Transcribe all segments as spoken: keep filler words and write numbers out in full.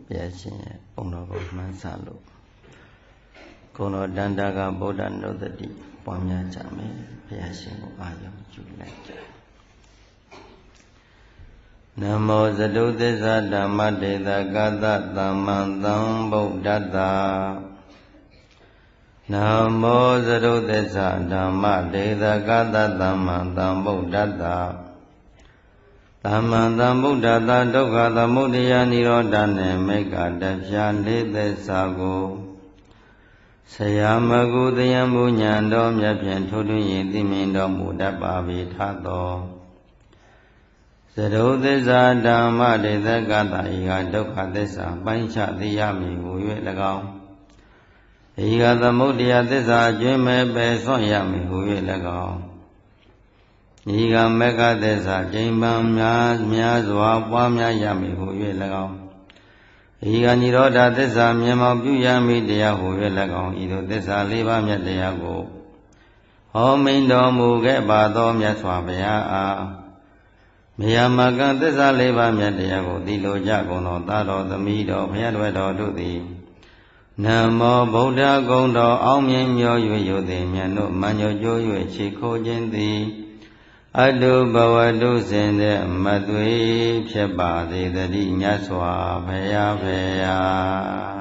ဘုရားရှင်ရဲ့ပုံတော်ကိုမှန်းဆလို့ကိုယ်တော်တန်တာကဗုဒ္ဓနုဒ္ဒတိပွားများကြမယ်ဘုရားရှင်ကိုအာရုံပြုလိုက်ကြနမောသတုသစ္စာဓမ္မတေသကသသမ္မံသံဗုဒ္ဓတ္တနမောသတုသစ္စာဓမ္မတေသကသသမ္မံသံဗုဒ္ဓတ္တသမ္မံသံဗုဒ္ဓတ္တဒုက္ခသမုဒယនិရောဓနှင့်မေဃတပြာလေးသစ္စာကိုဆရာမကုတယံဘုညာတော်မြတ်ဖြင့်ထိုးထွင်းရင်သိမြင်တော်မူတတ်ပါ၏ထသောသရုပ်သစ္စာဓမ္မတေသကတဤကဒုက္ခသစ္စာပိုင်းခြားသိရမည်ဟူ၍၎င်းဤကသမုဒယသစ္စာအကျွမ်းမဲ့ပယ်ဆွန့်ရမည်ဟူ၍၎င်းဤကမေဃသစ္စာကျိန်ပံများများစွာပွားများရမည်ဟူ၍၎င်းဤကនិရောဓသစ္စာမြင်မောပြုရမည်တရားဟူ၍၎င်းဤသို့သစ္စာလေးပါးမြတ်တရားကိုဟောမိန်တော်မူခဲ့ပါသောမြတ်စွာဘုရားအားမယမကံသစ္စာလေးပါးမြတ်တရားကိုသိလိုကြကုန်သောသာတော်သမီးတော်ဘုရားတော်တော်တို့သည်နမောဗုဒ္ဓဂုဏ်တော်အောင်မြင်မျော၍ယုသည်မြတ်တို့မညိုကြိုး၍ခြေခိုးခြင်းသည်အတုဘဝတုစဉ်တဲ့မသွေဖြစ်ပါသေးတည်းမြတ်စွာဘုရားဘုရား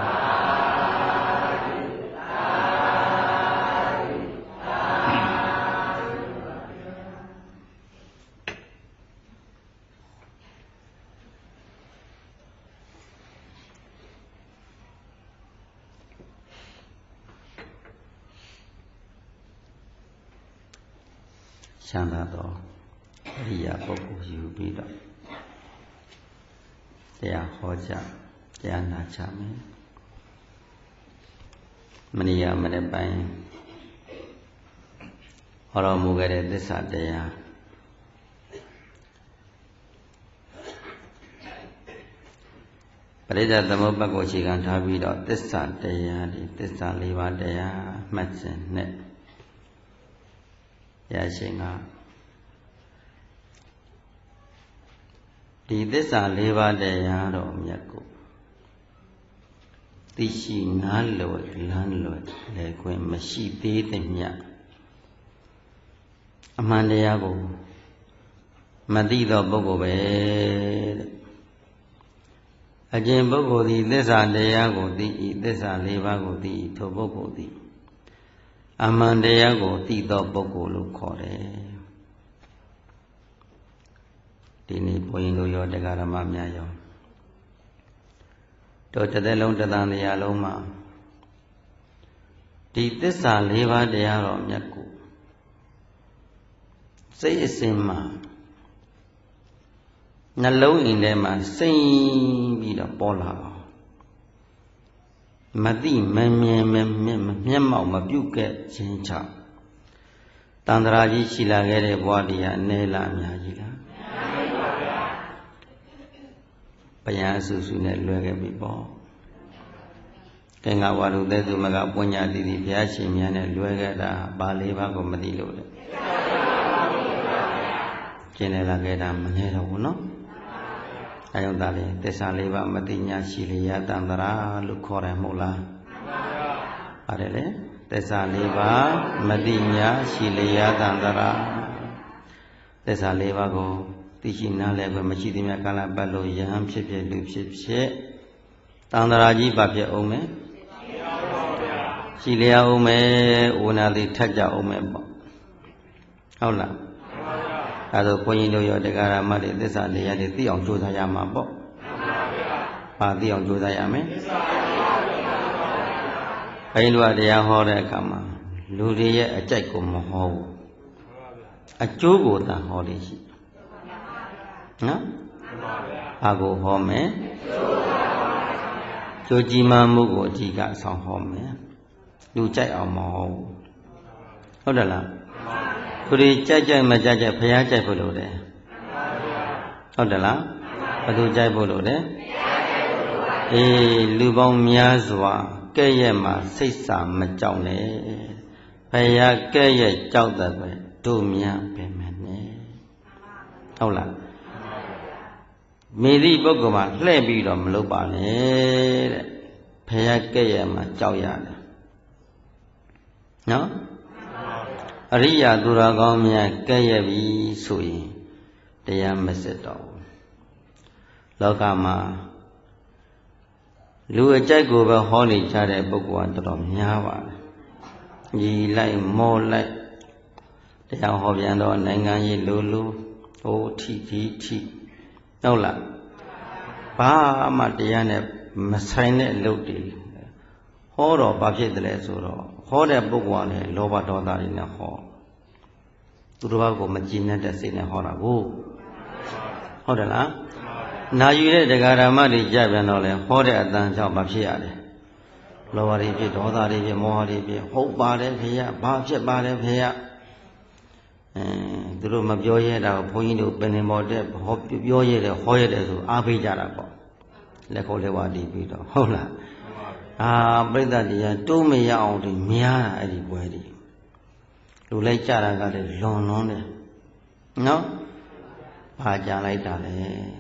ချမ်းသာသောအရိယာပုဂ္ဂိုလ်ယူပြီးတော့တရားဟောကြားတရားနာကြမယ်မနေ့ကမနေ့ပိုင်းဟောတော်မူခဲ့တဲ့သစ္စာတရားပရိစ္ဆေသမုပ္ပါဒ်ကိုအခြေခံထားပြီးတော့သစ္စာတရားဒီသစ္စာလေးပါးတရားမှတ်စဉ်နဲ့ဘုရားရှင်ကဒီသစ္စာလေးပါးတရားတော်မြတ်ကိုသိရှိနားလည်လမ်းလွယ်လေခွင့်မရှိသေးတဲ့မြတ်အမှန်တရားကိုမသိသောပုဂ္ဂိုလ်ပဲတဲ့အကျင့်ပုဂ္ဂိုလ်သည်သစ္စာတရားကိုသိ၏သစ္စာလေးပါးကိုသိ၏ထိုပုဂ္ဂိုလ်သည်အမှန်တရားကိုသိသောပုဂ္ဂိုလ်လို့ခေါ်တယ်ဒီနေ့ဘုန်းကြီးတို့ရောတရားဓမ္မများရောတို့တစ်သက်လုံးတစ်သံတရားလုံးမှာဒီသစ္စာလေးပါးတရားတော်မြတ်ကိုစိတ်အစဉ်မှာနှလုံးအင်းထဲမှာစိမ့်ပြီးတော့ပေါ်လာအောင်မသိမမြင်မမျက်မျက်မှောက်မပြုတ်ခဲ့ခြင်းကြောင့်တန်ត្រာကြီးရှိလာခဲ့တဲ့ဘဝတရားအနေလားအများကြီးလားဘုရားဆူဆူနဲ့လွယ်ခဲ့ပြီပေါ့ကဲငါဝါရုသက်သူမကပွညာတိတိဘုရားရှင်များနဲ့လွယ်ခဲ့တာပါလေးပါးကိုမသိလို့လေကျင်တယ်လာခဲ့တာမနေတော့ဘူးနော်အဲကြောင့်ဒါလေသစ္စာလေးပါးမသိညာရှိလျာတန်ត្រာလို့ခေါ်တယ်မဟုတ်လားပါတယ်လေသစ္စာလေးပါးမသိညာရှိလျာတန်ត្រာသစ္စာလေးပါးကိုသိရှိနားလည်ပဲမရှိသေးမြတ်ကာလပတ်လို့ယဟန်ဖြစ်ဖြစ်လူဖြစ်ဖြစ်တန်ត្រာကြီးပါဖြစ်အောင်မယ်ရှိလျာအောင်မယ်ဝဏာတိထက်ကြအောင်မယ်ပေါ့ဟုတ်လားအဲဒါဘုန်းကြီးတို့ရောတရားဓမ္မတွေသစ္စာတရားတွေသိအောင်ကြိုးစားရမှာပေါ့ဘာသိအောင်ကြိုးစားရမလဲဘုန်းကြီးတို့ကတရားဟောတဲ့အခါမှာလူတွေရဲ့အကြိုက်ကိုမဟောဘူးအကျိုးကိုသာဟောလို့ရှိနော်ဘာကိုဟောမယ်ကျိုးကြီးမားမှုကိုအကြည့်ကအဆောင်ဟောမယ်လူကြိုက်အောင်မဟောဘူးဟုတ်တယ်လားသူတွေကြိုက်ကြိုက်မကြိုက်ကြိုက်ဘုရားကြိုက်ဖို့လို့တယ်ဟုတ်တယ်လားဘယ်သူကြိုက်ဖို့လို့တယ်အေးလူပေါင်းများစွာကဲ့ရဲ့မှာစိတ်စာမကြောက်နဲ့ဘုရားကဲ့ရဲ့ကြောက်တဲ့ပဲတို့များပဲမယ်နဲ့ဟုတ်လားမိသည့်ပုဂ္ဂိုလ်မှာလှည့်ပြီးတော့မလုပ်ပါနဲ့တဲ့ဖယားကဲ့ရဲ့မှာကြောက်ရတယ်နော်အရိယာသူတော်ကောင်းများကဲ့ရဲ့ပြီဆိုရင်တရားမစစ်တော့ဘူးလောကမှာလူအကြိုက်ကိုပဲဟောနေကြတဲ့ပုဂ္ဂိုလ်ကတော်တော်များပါတယ်ညီလိုက်မောလိုက်တရားဟောပြန်တော့နိုင်ငံရေးလူလူဟိုထီထီထီဟုတ်လားဘာမှတရားနဲ့မဆိုင်တဲ့အလုပ်တွေဟောတော့ဘာဖြစ်တယ်လဲဆိုတော့ဟောတဲ့ပုဂ္ဂိုလ်ကလည်းလောဘဒေါသတွေနဲ့ဟောသူတို့ဘာကိုမကြည်နဲ့တဲ့စိတ်နဲ့ဟောတာကိုဟုတ်တယ်လားနာယူတဲ့တရားဓမ္မတွေကြပြန်တော့လေဟောတဲ့အတန်ကြောင့်ဘာဖြစ်ရလဲလောဘတွေဖြစ်ဒေါသတွေဖြစ်မောဟတွေဖြစ်ဟုတ်ပါတယ်ဖေရဘာဖြစ်ပါတယ်ဖေရအဲသူတို့မပြောရတာကိုဘုန်းကြီးတို့ပင်နေပေါ်တဲ့ဟောပြောရတယ်ဟောရတယ်ဆိုအားပေးကြတာပေါ့လက်ခေါ်လက်ဝါတီးပြီးတော့ဟုတ်လားအာပြိဿတရားတိုးမရအောင်ဒီများတာအဲ့ဒီပွဲဒီလူလိုက်ကြတာကလည်းလွန်လွန်းတယ်နော်ဘာကြလိုက်တာလဲ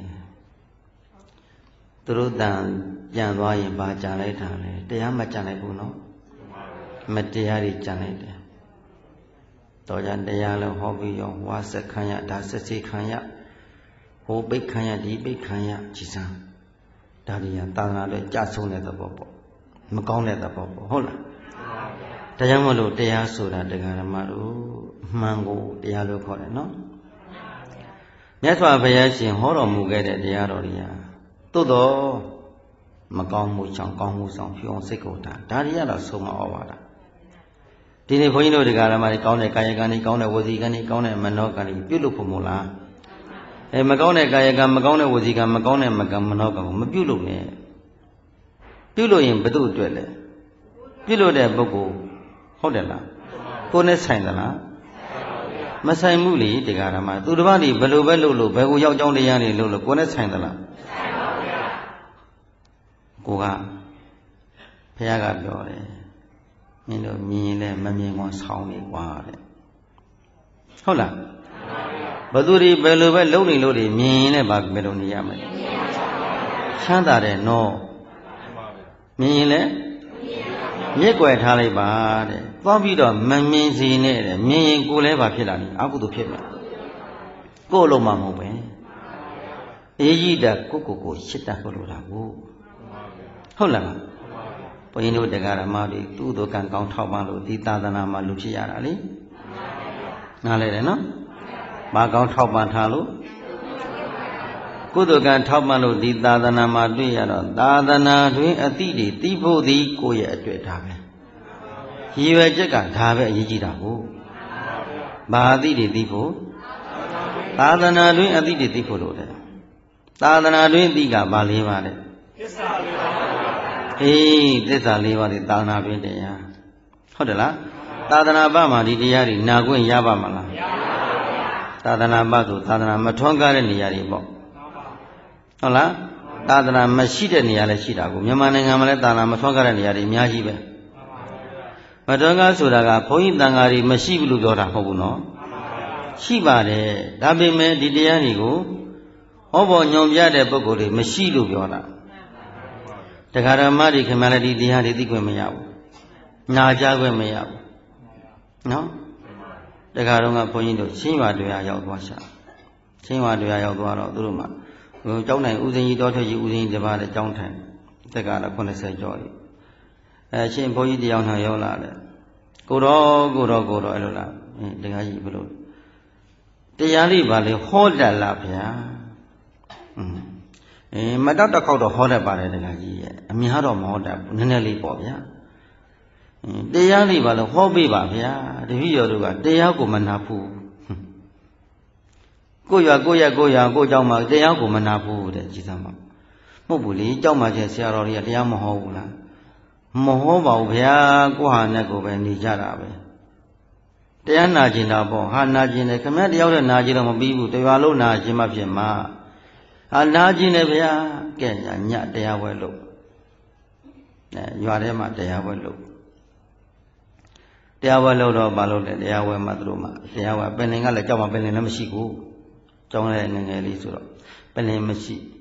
သူတို့တန်ပြန်သွားရင်ဘာကြလိုက်တာလဲတရားမကြလိုက်ဘူးနော်မတရားတွေကြလိုက်တယ်တော်ကြတရားလည်းဟောပြီးရောဝါဆက်ခံရဒါဆက်စီခံရဟိုပိတ်ခံရဒီပိတ်ခံရကြည်စမ်းဒါတွေကသာသနာ့အတွက်ကြဆုံးတဲ့သဘောပေါ့မကောင်းတဲ့သဘောပေါ့ဟုတ်လားဒါကြောင့်မလို့တရားဆိုတာတရားဓမ္မတို့မှန်ကိုတရားလို့ခေါ်တယ်နော်မြတ်စွာဘုရားရှင်ဟောတော်မူခဲ့တဲ့တရားတော်တွေဟာသို့တော်မကောင်းမှုကြောင့်ကောင်းမှုဆောင်ဖြောင်းစိတ်ကိုတာဒါတွေကတော့ဆုံးမဩဝါဒဒီနေ့ဘုန်းကြီးတို့တရားဓမ္မတွေကောင်းတဲ့ကာယကံတွေကောင်းတဲ့ဝစီကံတွေကောင်းတဲ့မနောကံတွေပြုလုပ်ဖို့မို့လားအဲမကောင်းတဲ့ကာယကံမကောင်းတဲ့ဝစီကံမကောင်းတဲ့မကံမနောကံကိုမပြုလုပ်နဲ့ပြုလို့ရင်ဘယ်သူ့အတွက်လဲပြုလို့တဲ့ပုဂ္ဂိုလ်ဟုတ်တယ်လားကိုယ်နဲ့ဆိုင်သလားမဆိုင်ဘူးလေတရားဓမ္မသူတစ်ပါးဒီဘယ်လိုပဲလုပ်လို့ဘယ်ကိုရောက်ကြောင်းတရားတွေလုပ်လို့ကိုယ်နဲ့ဆိုင်သလားဆိုင်ပါဗျာကိုကဘုရားကပြောတယ်မင်းတို့မြင်ရင်လည်းမမြင်ကောင်းဆောင်းနေကွာတဲ့ဟုတ်လားဘသူတွေဘယ်လိုပဲလုပ်နေလို့တွေမြင်ရင်လည်းဘာဘယ်လိုနေရမလဲချမ်းသာတယ်နော်မြင်ရင်လည်းမြစ်ွယ်ထားလိုက်ပါတဲ့သွားပြီးတော့မမြင်စီနဲ့တဲ့မြင်ရင်ကိုယ်လည်းဘာဖြစ်လာလဲအကုသိုလ်ဖြစ်မယ်ကိုယ်လုံးမှမဟုတ်ပဲအေးကြီးတာကိုကိုကိုရှစ်တတ်ဖို့လိုတာကိုဟုတ်လားဘုန်းကြီးတို့တရားဓမ္မတွေသူ့တို့ကံကောင်းထောက်ပံ့လို့ဒီသာသနာမှာလူဖြစ်ရတာလေနားလဲတယ်နော်ဘာကောင်းထောက်ပံ့ထားလို့ကုသိုလ်ကံထောက်ပံ့လို့ဒီသာသနာမှာတွေ့ရတော့သာသနာတွင်အတိတွေသိဖို့သည်ကိုယ့်ရဲ့အတွက်ဒါပဲရည်ရွယ်ချက်ကဒါပဲအရေးကြီးတာကိုဘာအတိတွေသိဖို့သာသနာတွင်အတိတွေသိဖို့လို့တယ်သာသနာတွင်သိကဘာလေးပါလဲသစ္စာလေးပါအေးသစ္စာလေးပါးဒီသာသနာတွင်တရားဟုတ်တယ်လားသာသနာ့ဘမှာဒီတရားတွေနာခွင့်ရပါမလားမရပါဘူးဗျာသာသနာ့ဘဆိုသာသနာမထွန်းကားတဲ့နေရာတွေပေါ့ဟုတ်လားသာသနာမရှိတဲ့နေရာလည်းရှိတာကိုမြန်မာနိုင်ငံမှာလည်းသာသနာမထွန်းကားတဲ့နေရာတွေအများကြီးပဲမထွန်းကားဆိုတာကဘုန်းကြီးတန်ဃာတွေမရှိဘူးလို့ပြောတာမဟုတ်ဘူးနော်ရှိပါတယ်ဒါပေမဲ့ဒီတရားတွေကိုဟောပေါ်ညွန်ပြတဲ့ပုဂ္ဂိုလ်တွေမရှိလို့ပြောတာတရားဓမ္မတွေခင်ဗျားလည်းဒီတရားတွေသိခွင့်မရဘူးနာကြားခွင့်မရဘူးနော်တရားတော်ကဘုန်းကြီးတို့ချင်းရွာတွေရောက်သွားရှာချင်းရွာတွေရောက်သွားတော့သူတို့မှဟိုကျောင်းတိုင်းဦးစင်းကြီးတော်ထွက်ကြီးဦးစင်းကြီးတပါးလည်းကျောင်းထိုင်တက်ကတော့ခုနှစ်ဆယ်ကျော်ပြီအဲချင်းဘုန်းကြီးတရားထောင်ရောက်လာတယ်ကိုတော်ကိုတော်ကိုတော်အဲ့လိုလားအင်းတရားကြီးဘယ်လိုတရားလေးပါလေဟောတတ်လားဗျာอืมအဲမတတ်တစ်ခေါက်တော့ဟောတတ်ပါတယ်တရားကြီးရဲ့အများတော့မဟောတတ်ဘူးနည်းနည်းလေးပေါ့ဗျာတရားလေးပါလို့ဟောပေးပါဗျာတပည့်တော်တို့ကတရားကိုမနာဘူးကိုရွာကိုရက်ကိုရွာကိုเจ้าမှာတရားကိုမနာဘူးတဲ့ကြည်စမ်းပါမဟုတ်ဘူးလေเจ้าမှာကျဆရာတော်တွေကတရားမဟောဘူးလားမဟောပါဘူးဗျာကိုဟာနဲ့ကိုပဲနေကြတာပဲတရားနာကျင်တာပေါ့ဟာနာကျင်တယ်ခမည်းတယောက်တည်းနာကျင်တော့မပြီးဘူးတရွာလုံးနာကျင်မှဖြစ်မှာဟာနာကျင်တယ်ဗျာကဲညာညတရားပွဲလို့အဲရွာထဲမှာတရားပွဲလို့တရားပွဲလို့တော့မလုပ်တယ်တရားပွဲမှာသူတို့မှတရားပွဲပင်လင်ကလည်းကြောက်မှပင်လင်လည်းမရှိဘူးကျောင်းလည်းငယ်ငယ်လေးဆိုတော့ပင်လင်မရှိ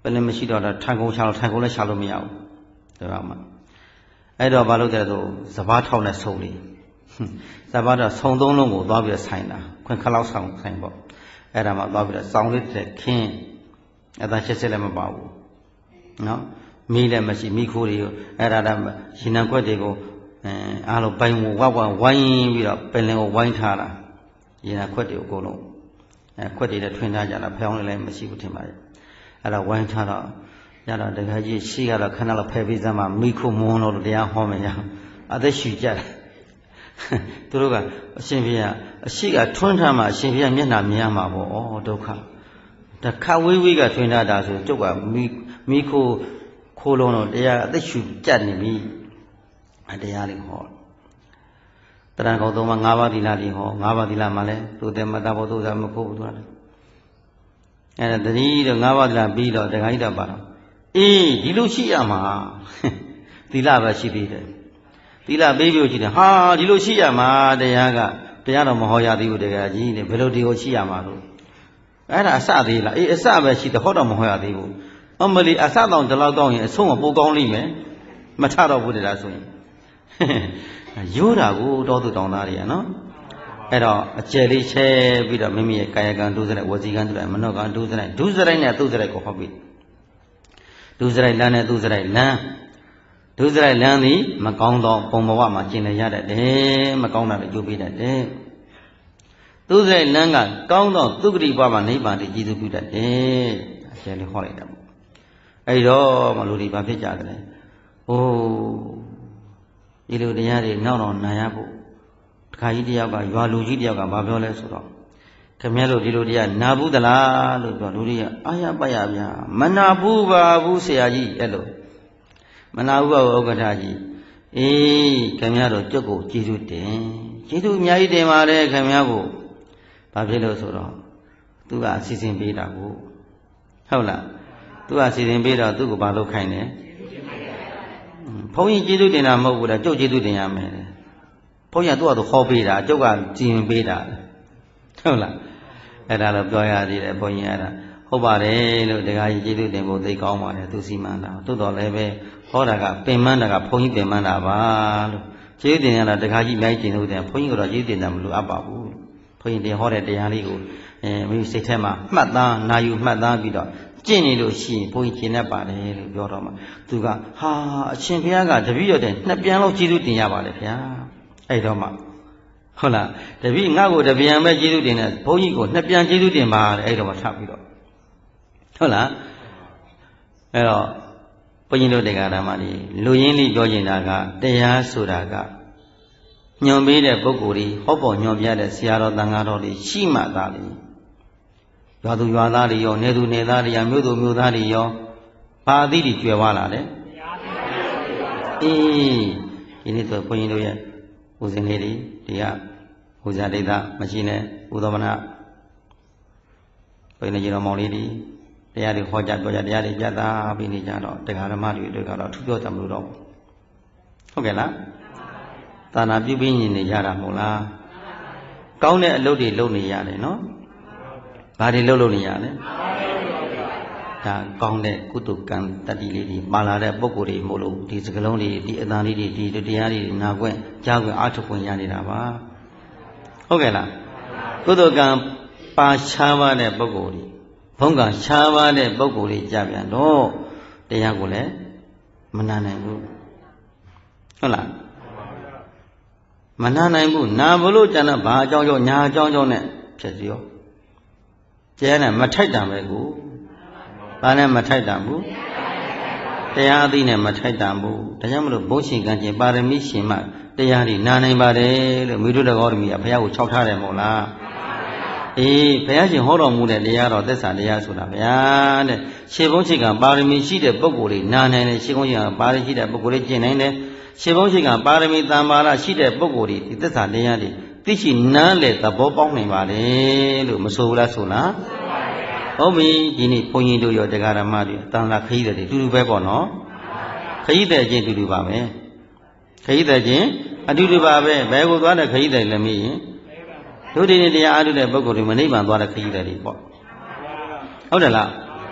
လည်းမရှိတော့တာထန်ကုန်ချလို့ထန်ကုန်လည်းချလို့မရဘူးဒါမှအဲ့တော့ဘာလို့တဲ့ဆိုစပားထောက်နဲ့ဆုံလေစပားတော့ဆုံသုံးလုံးကိုသွားပြီးဆိုင်တာခွင်ခလောက်ဆောင်ဆိုင်ပေါ့အဲ့ဒါမှသွားပြီးတော့စောင်းလေးတဲ့ခင်းအသာရှစ်စစ်လည်းမပါဘူးနော်မီးလည်းမရှိမိခိုးတွေအဲ့ဒါတော့ရှင်နံခွက်တွေကိုအဲအားလုံးပိုင်ဝဝဝိုင်းပြီးတော့ပင်လင်ကိုဝိုင်းထားတာရှင်နံခွက်တွေအကုန်လုံးအဲခွက်တွေလည်းထွင်ထားကြတာဖျောင်းလည်းမရှိဘူးထင်ပါရဲ့အဲ့ဒါဝိုင်းထားတော့ရတော့တခါကြီးရှိကတော့ခဏလောက်ဖယ်ပြီးစမ်းမှမိခိုးမွန်းလို့တရားဟောမယ်ရအသက်ရှူကြတယ်သူတို့ကအရှင်ဘုရားအရှိကထွန်းထားမှအရှင်ဘုရားမျက်နှာမြင်ရမှာပေါ့ဩဒုက္ခတခါဝေးဝေးကထွန်းထားတာဆိုကျုပ်ကမိမိခိုးခိုးလုံးတော့တရားအသက်ရှူကြနေပြီအတရားလေးဟောတရံကောသုံးပါး၅ပါးသီလလေးဟော၅ပါးသီလမှာလဲသူတဲ့မတဘောသူစားမခိုးဘူးသူကလည်းအဲ့ဒါတတိတော့၅ပါးသီလပြီးတော့တခါကြီးတော့ပါတော့အေးဒီလိုရှိရမှာသီလပဲရှိသေးတယ်သီလပေးပြီးရှိတယ်ဟာဒီလိုရှိရမှာတရားကတရားတော့မဟောရသေးဘူးတရားကြီးလေဘယ်လိုဒီလိုရှိရမှာလို့အဲ့ဒါအစသေးလားအေးအစပဲရှိတယ်ဟောတော့မဟောရသေးဘူးအမလီအစတောင်ဒီလောက်ကောင်းရင်အဆုံးကပိုကောင်းလိမ့်မယ်မထတော့ဘူးတရားဆိုရင်ရိုးတာကိုတောသူတောင်သားတွေကနော်အဲ့တော့အကျယ်လေးချဲပြီးတော့မိမိရဲ့ကာယကံဒုစရိုက်ဝစီကံဒုစရိုက်မနောကံဒုစရိုက်ဒုစရိုက်နဲ့သူစရိုက်ကိုဟောပြီးဒုစရိုက်လမ်းနဲ့သူစရိုက်လမ်းဒုစရိုက်လမ်းသည်မကောင်းသောပုံဘဝမှာကျင်လည်ရတတ်တယ်မကောင်းတာလည်းကြိုးပေးတတ်တယ်သူစရိုက်လမ်းကကောင်းသောသုခတိဘဝမှာနိဗ္ဗာန်တည်ကြည်သူပြုတတ်တယ်အကျယ်လေးဟောလိုက်တာပေါ့အဲ့တော့မလူတွေဘာဖြစ်ကြတယ်လဲဟိုးဒီလိုတရားတွေနောက်တော့နိုင်ရဖို့တခါကြီးတယောက်ကရွာလူကြီးတယောက်ကဘာပြောလဲဆိုတော့ခင်ဗျားတို့ဒီလိုတရားနာဘူးသလားလို့ပြောလူတွေကအာရပရဗျာမနာဘူးပါဘူးဆရာကြီးအဲ့လိုမနာဘူးပါဥက္ကဋ္ဌကြီးအေးခင်ဗျားတို့ကြွကိုကျေးဇူးတင်ကျေးဇူးအများကြီးတင်ပါတယ်ခင်ဗျားကိုဘာဖြစ်လို့ဆိုတော့သူကအစီအစဉ်ပေးတာကိုဟုတ်လားသူကအစီအစဉ်ပေးတော့သူ့ကိုဘာလုပ်ခိုင်းလဲဘုန်းကြီးကျေးဇူးတင်တာမဟုတ်ဘူးလားကျုပ်ကျေးဇူးတင်ရမယ်ဘုန်းကြီးကသူ့ဟာသူခေါ်ပေးတာကျုပ်ကကြည်ရင်ပေးတာဟုတ်လားအဲ့ဒါတော့ပြောရသေးတယ်ဘုန်းကြီးအဲ့ဒါဟုတ်ပါတယ်လို့တရားကြီးကျေးဇူးတင်ဖို့သိကောင်းပါတယ်သူစီမံတာသို့တော်လည်းပဲဟောတာကပင်မန်းတာကဘုန်းကြီးပင်မန်းတာပါလို့ကျေးဇူးတင်ရတာတရားကြီးအများကြီးတင်လို့တယ်ဘုန်းကြီးကတော့ကျေးဇူးတင်တာမလိုအပ်ပါဘူးဘုန်းကြီးတင်ဟောတဲ့တရားလေးကိုအဲမိစိတ်ထဲမှာမှတ်သားနာယူမှတ်သားပြီးတော့ကျင့်နေလို့ရှိရင်ဘုန်းကြီးကျင့်တတ်ပါတယ်လို့ပြောတော့မှသူကဟာအရှင်ဘုရားကတပည့်တော်တဲ့နှစ်ပြန်လောက်ကျေးဇူးတင်ရပါတယ်ဗျာအဲ့တော့မှဟုတ်လားတပည့်ငါ့ကိုတပြန်ပဲကျေးဇူးတင်တယ်ဘုန်းကြီးကိုနှစ်ပြန်ကျေးဇူးတင်ပါတယ်အဲ့တော့မှထပ်ပြီးတော့ဟုတ်လားအဲ့တော့ဘုန်းကြီးတို့တရားဓမ္မတွေလူရင်းလေးပြောချင်တာကတရားဆိုတာကညွန်ပေးတဲ့ပုဂ္ဂိုလ်တွေဟောပေါ်ညွန်ပြတဲ့ဆရာတော်သံဃာတော်တွေရှိမှသာလေရွာသူရွာသားတွေရောနေသူနေသားတွေရောမြို့သူမြို့သားတွေရောဘာအသီးတွေကျွယ်ဝလာတယ်အေးဒီနေ့ဆိုဘုန်းကြီးတို့ရဲ့ဦးဇင်းလေးတွေဒီကဟိုဇာဒိဋ္ဌမရှိနဲ့ဥဒ္ဓမနဘုန်းကြီးတော်မောင်လေးတွေတရားတွေဟောကြားပြောကြတရားတွေပြသပြီးနေကြတော့တရားဓမ္မတွေတွေကတော့ထူးပြောကြမလို့တော့ဟုတ်ကဲ့လားသာနာပြုပြီးနေကြတာမဟုတ်လားကောင်းတဲ့အလုပ်တွေလုပ်နေရတယ်နော်ဘာတွေလုပ်လို့နေရလဲဒါကောင်းတဲ့ကုသကံတတ္တိလေးတွေပါလာတဲ့ပုံကိုယ်တွေမို့လို့ဒီစကလုံးတွေဒီအတန်လေးတွေဒီတရားတွေနာခွင့်ကြားခွင့်အားထုတ်ခွင့်ရနေတာပါဟုတ်ကဲ့လားကုသကံပါရှားပါတဲ့ပုံကိုယ်တွေဘုံကရှားပါတဲ့ပုံကိုယ်တွေကြပြန်တော့တရားကိုလည်းမနာနိုင်ဘူးဟုတ်လားမနာနိုင်ဘူးနာဘလို့ကျန်တော့ဘာအကြောင်းကြောင့်ညာအကြောင်းကြောင့်နဲ့ဖြစ်စီရောကျဲနဲ့မထိုက်တံပဲကိုဘာနဲ့မထိုက်တံဘူးတရားအသိနဲ့မထိုက်တံဘူးဒါကြောင့်မလို့ဘုန်းရှင်ကံကျင်ပါရမီရှင်မှတရားတွေနာနိုင်ပါတယ်လို့မိတို့တော်တော်မီကဘုရားကိုခြောက်ထားတယ်မဟုတ်လားအေးဘုရားရှင်ဟောတော်မူတဲ့တရားတော်သစ္စာတရားဆိုတာဗျာတဲ့ရှေဘုန်းရှင်ကပါရမီရှိတဲ့ပုဂ္ဂိုလ်တွေနာနိုင်တယ်ရှေဘုန်းရှင်ကပါရမီရှိတဲ့ပုဂ္ဂိုလ်တွေကျင့်နိုင်တယ်ရှေဘုန်းရှင်ကပါရမီတန်ပါရရှိတဲ့ပုဂ္ဂိုလ်တွေဒီသစ္စာတရားတွေသိရှိနားလေသဘောပေါက်နိုင်ပါလေလို့မဆိုဘူးလားဆိုလားဟုတ်ပြီဒီနေ့ဘုန်းကြီးတို့ရောတရားဓမ္မတွေတန်လာခရီးတွေတူတူပဲပေါ့နော်ခရီးတဲ့ချင်းတူတူပါပဲခရီးတဲ့ချင်းအတူတူပါပဲဘယ်ကိုသွားတဲ့ခရီးတဲ့လည်းမင်းရင်တို့ဒီနေ့တရားအားထုတ်တဲ့ပုဂ္ဂိုလ်တွေမနိဗ္ဗာန်သွားတဲ့ခရီးတဲ့တွေပေါ့ဟုတ်တယ်လား